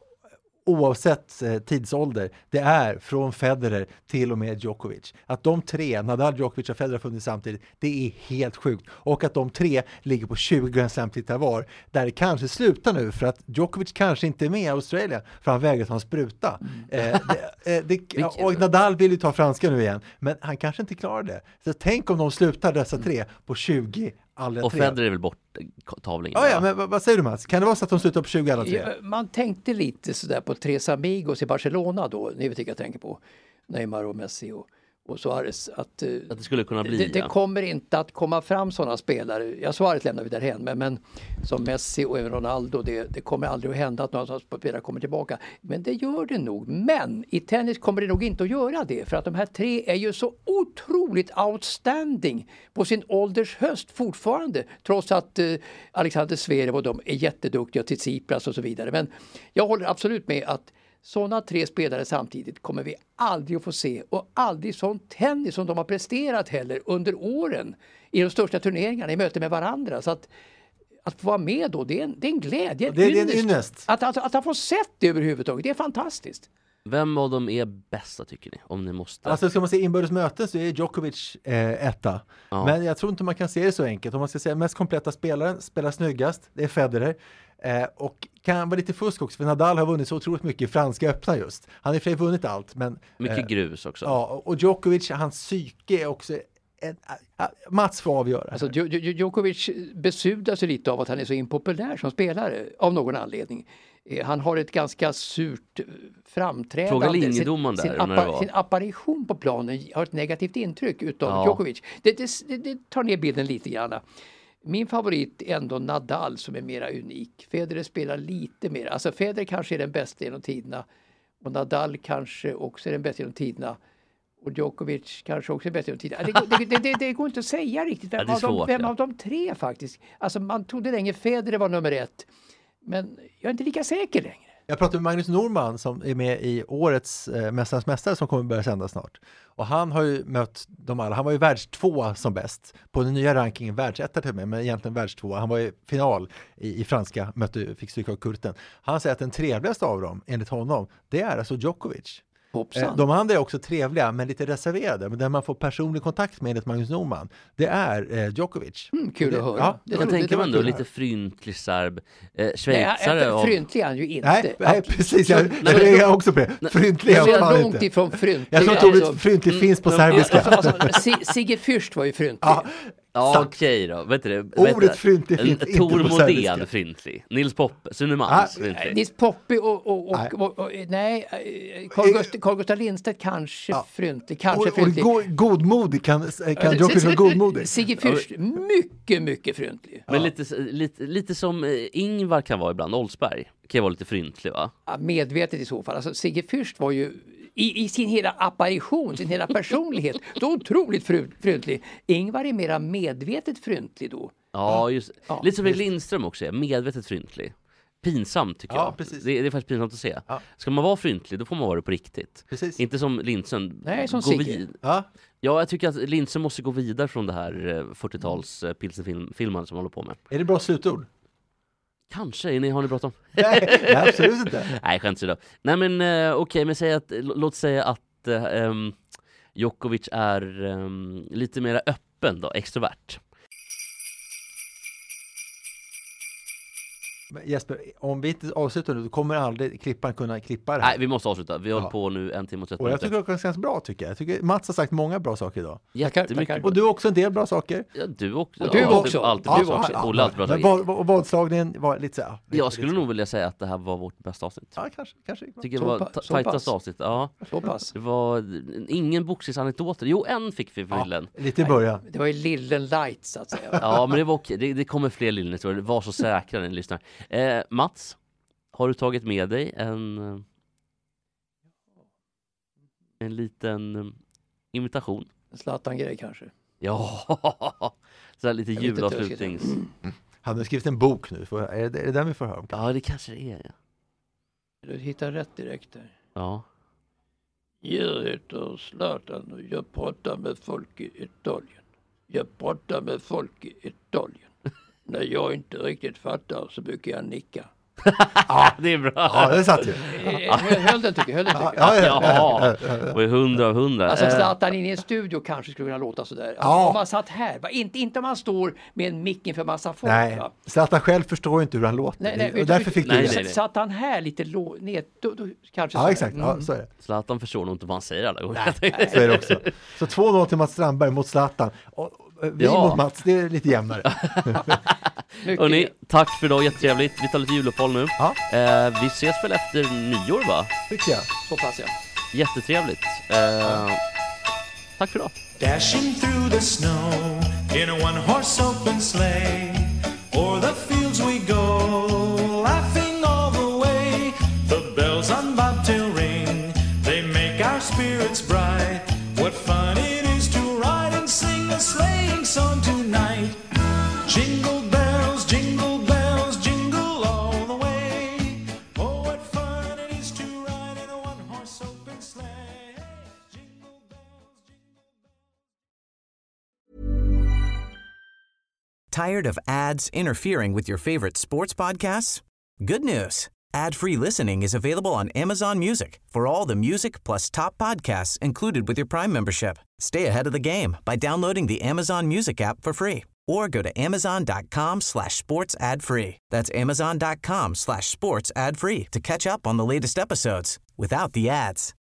S5: oavsett eh, tidsålder, det är från Federer till och med Djokovic. Att de tre, Nadal, Djokovic och Federer funnits samtidigt, det är helt sjukt. Och att de tre ligger på tjugo Grand Slam-titlar var, där det kanske slutar nu för att Djokovic kanske inte är med i Australien för han vägrar ta en spruta. Mm. Eh, det, eh, det, och Nadal vill ju ta franska nu igen, men han kanske inte klarar det. Så tänk om de slutar dessa tre på tjugo. Alla
S4: och
S5: tre.
S4: Federer är väl bort tavlingen?
S5: Ja, ja, men vad, vad säger du Mats? Kan det vara så att de slutar på tjugo alla tre?
S6: Ja, man tänkte lite sådär på Tres Amigos i Barcelona då, ni vet vilka jag tänker på, Neymar och Messi och, och Suarez. Att,
S4: att det skulle kunna bli,
S6: det, det
S4: ja.
S6: kommer inte att komma fram sådana spelare, ja Suarez lämnar vi därhen, men, men som Messi och även Ronaldo, det, det kommer aldrig att hända att några sådana spelare kommer tillbaka. Men det gör det nog, men i tennis kommer det nog inte att göra det, för att de här tre är ju så otroligt outstanding på sin ålders höst fortfarande, trots att eh, Alexander Zverev och de är jätteduktiga till Tsipras och så vidare. Men jag håller absolut med att sådana tre spelare samtidigt kommer vi aldrig att få se, och aldrig sån tennis som de har presterat heller under åren i de största turneringarna i möte med varandra. Så att, att få vara med då, det är en, det är en glädje.
S5: Det, det är en ynnest.
S6: Att, att, att, att få sett det överhuvudtaget, det är fantastiskt.
S4: Vem av dem är bästa tycker ni? Om ni måste.
S5: Alltså ska man se inbördes möten så är Djokovic eh, etta. Ja. Men jag tror inte man kan se det så enkelt. Om man ska säga mest kompletta spelaren, spelar snyggast, det är Federer. Eh, och kan vara lite fusk också, för Nadal har vunnit så otroligt mycket i franska öppna just. Han har i och för sig vunnit allt. Men,
S4: mycket
S5: eh,
S4: grus också.
S5: Ja, och Djokovic, hans psyke är också... En, äh, Mats får avgöra.
S6: Alltså, Djokovic besudlas ju lite av att han är så impopulär som spelare av någon anledning. Han har ett ganska surt framträdande.
S4: Fråga linjedomaren
S6: sin,
S4: där.
S6: sin, appa, sin apparition på planen har ett negativt intryck utav ja. Djokovic. Det, det, det tar ner bilden lite grann. Min favorit är ändå Nadal som är mera unik. Federer spelar lite mer. Alltså Federer kanske är den bästa genom tiderna. Och Nadal kanske också är den bästa genom tiderna. Och Djokovic kanske också är bäst genom tiderna. Det, det, det, det går inte att säga riktigt vem, ja, av, svårt, de, vem ja. av de tre faktiskt. Alltså man trodde länge Federer var nummer ett. Men jag är inte lika säker längre.
S5: Jag pratade med Magnus Norman som är med i årets eh, Mästarnas mästare som kommer börja sända snart. Och han har ju mött dem alla. Han var ju världstvåa som bäst. På den nya rankingen världsetta till mig, men egentligen världstvåa. Han var i final i, i franska, mötte, fick stryka av Kurten. Han säger att den trevligaste av dem, enligt honom, det är alltså Djokovic.
S6: Hoppsan.
S5: De andra är också trevliga men lite reserverade, men där man får personlig kontakt med enligt Magnus Norman, det är eh, Djokovic.
S6: Mm, kul
S5: det,
S6: att höra.
S5: Ja,
S4: det, jag tänker man då lite fryntlig serb, eh, schweizare.
S6: Nej, av... fryntlig är han ju inte.
S5: Nej, nej precis, jag reagerar också på det. Fryntlig är
S6: han
S5: fan
S6: långt
S5: inte.
S6: Ifrån fryntlig.
S5: Jag tror att ordet alltså, fryntlig mm, finns på mm, serbiska.
S6: Alltså, alltså, Sigge Fürst var ju fryntlig.
S4: Ja. Ja, okej då. Vet du, vet
S5: ordet fryntlig finns inte
S4: Tor
S5: på serbiska.
S4: Modén fryntlig. Nils Poppe, Sunemans
S6: ah,
S4: fryntlig.
S6: Nils Poppe och, och, och, och, och nej, Carl Gust, Carl Gustaf Lindstedt kanske ja. fryntlig, kanske
S5: och,
S6: fryntlig.
S5: Och godmodig kan, kan Djokovic vara godmodig.
S6: Sigge Fürst, mycket, mycket fryntlig.
S4: Men ja. lite, lite, lite som Ingvar kan vara ibland, Oldsberg kan vara lite fryntlig va?
S6: Ja, medvetet i så fall. Alltså Sigge Fürst var ju I, i sin hela apparition, sin hela personlighet, då otroligt fru, fryntlig. Ingvar är mera medvetet fryntlig då.
S4: Ja, just
S6: ja.
S4: lite som Erik Lindström också är, medvetet fryntlig. Pinsamt tycker
S5: ja,
S4: jag.
S5: Precis.
S4: Det, det är faktiskt pinsamt att se. Ja. Ska man vara fryntlig, då får man vara det på riktigt.
S5: Precis.
S4: Inte som Lindström.
S6: Nej, som
S4: gå
S6: Sigge.
S4: vid...
S5: Ja.
S4: ja, jag tycker att Lindström måste gå vidare från det här fyrtiotals pilsenfilmen som håller på med.
S5: Är det bra slutord?
S4: Kanske, är ni, har ni bråttom?
S5: Nej, nej, absolut inte.
S4: Nej, skämt då. Nej men uh, okej, okay, men säg att, låt säga att uh, um, Djokovic är um, lite mer öppen då, extrovert.
S5: Men Jesper, om vi inte avslutar nu, då kommer aldrig klipparen kunna klippa det här.
S4: Nej, vi måste avsluta. Vi har ja. hållit på nu en timme och trettio
S5: minuter. Och jag tycker det är ganska bra tycker jag. jag tycker Mats har sagt många bra saker idag.
S4: Jättemycket.
S5: Och du också en del bra saker.
S4: Ja, du också.
S6: Och du
S4: ja,
S6: också.
S4: Alltid
S5: ja,
S4: bra
S5: ja,
S4: saker.
S5: ja,
S4: Olle, alltid bra
S5: saker.
S4: saker.
S5: Men vadslagningen var lite så här. Lite,
S4: jag skulle
S5: lite.
S4: nog vilja säga att det här var vårt bästa avsnitt.
S5: Ja, kanske. kanske.
S4: Tycker det var ta- tajtast avsnitt. Ja.
S6: Så pass.
S4: Det var ingen boxningsanekdoter. Jo, en fick vi för Lillen.
S5: Ja, lite i början.
S6: Det var ju Lillen light så att säga.
S4: Ja, men det var okej. Det, det kommer fler Lillen. Det var så säkra när ni lyssnar. Eh, Mats? har du tagit med dig en en liten um, imitation?
S6: En Zlatan-grej kanske.
S4: Ja, så här lite julavslutnings.
S5: Mm. Han har skrivit en bok nu. Får, är, det, är det den vi får höra om?
S4: Ja, det kanske det är. Ja.
S6: Du hittar rätt direkt där.
S4: Ja.
S6: Jag heter Zlatan och jag pratar med folk i Italien. Jag pratar med folk i Italien. När jag inte riktigt fattar så brukar jag nicka.
S4: Ja, det är bra.
S5: Ja, det satt ju.
S6: Höll den tycker jag. Höll den tycker jag.
S5: Ja, ja, ja,
S4: ja. Och hundra av hundra.
S6: Alltså Zlatan in i en studio kanske skulle kunna låta sådär. Alltså,
S5: Ja.
S6: om man satt här. Va? Inte, inte om man står med en mick inför massa folk.
S5: Nej,
S6: Va?
S5: Zlatan själv förstår ju inte hur han låter.
S6: Nej, nej,
S5: och därför fick
S4: nej,
S5: du
S4: nej,
S5: det.
S4: nej.
S6: Satt han här lite lå- ner, då, då kanske
S5: Ja,
S6: så här.
S5: exakt. Ja, så är det.
S4: Zlatan förstår nog inte vad han säger alla gånger.
S5: Nej, så är det också. Så två noll till Mats Strandberg mot Zlatan. Och vi
S4: Ja.
S5: mot Mats, det är lite jämnare.
S4: Hörrni, tack för idag, jättetrevligt. Vi tar lite juluppehåll nu.
S5: Ja.
S4: Eh, vi ses väl efter nyår, va?
S5: Tycker jag.
S6: Så pass jag.
S4: Jättetrevligt. Eh, tack för idag.
S10: Dashing through the snow in a one-horse open sleigh. O'er the fields we go, laughing all the way. The bells on bobtail ring, they make our spirits bright. What fun it is to ride and sing a sleighing song tonight. Jingle bells, jingle bells, jingle all the way. Oh, what fun it is to ride in a one-horse open sleigh. Jingle bells, jingle bells.
S7: Tired of ads interfering with your favorite sports podcasts? Good news. Ad-free listening is available on Amazon Music for all the music plus top podcasts included with your Prime membership. Stay ahead of the game by downloading the Amazon Music app for free or go to amazon.com slash sports ad free. That's amazon.com slash sports ad free to catch up on the latest episodes without the ads.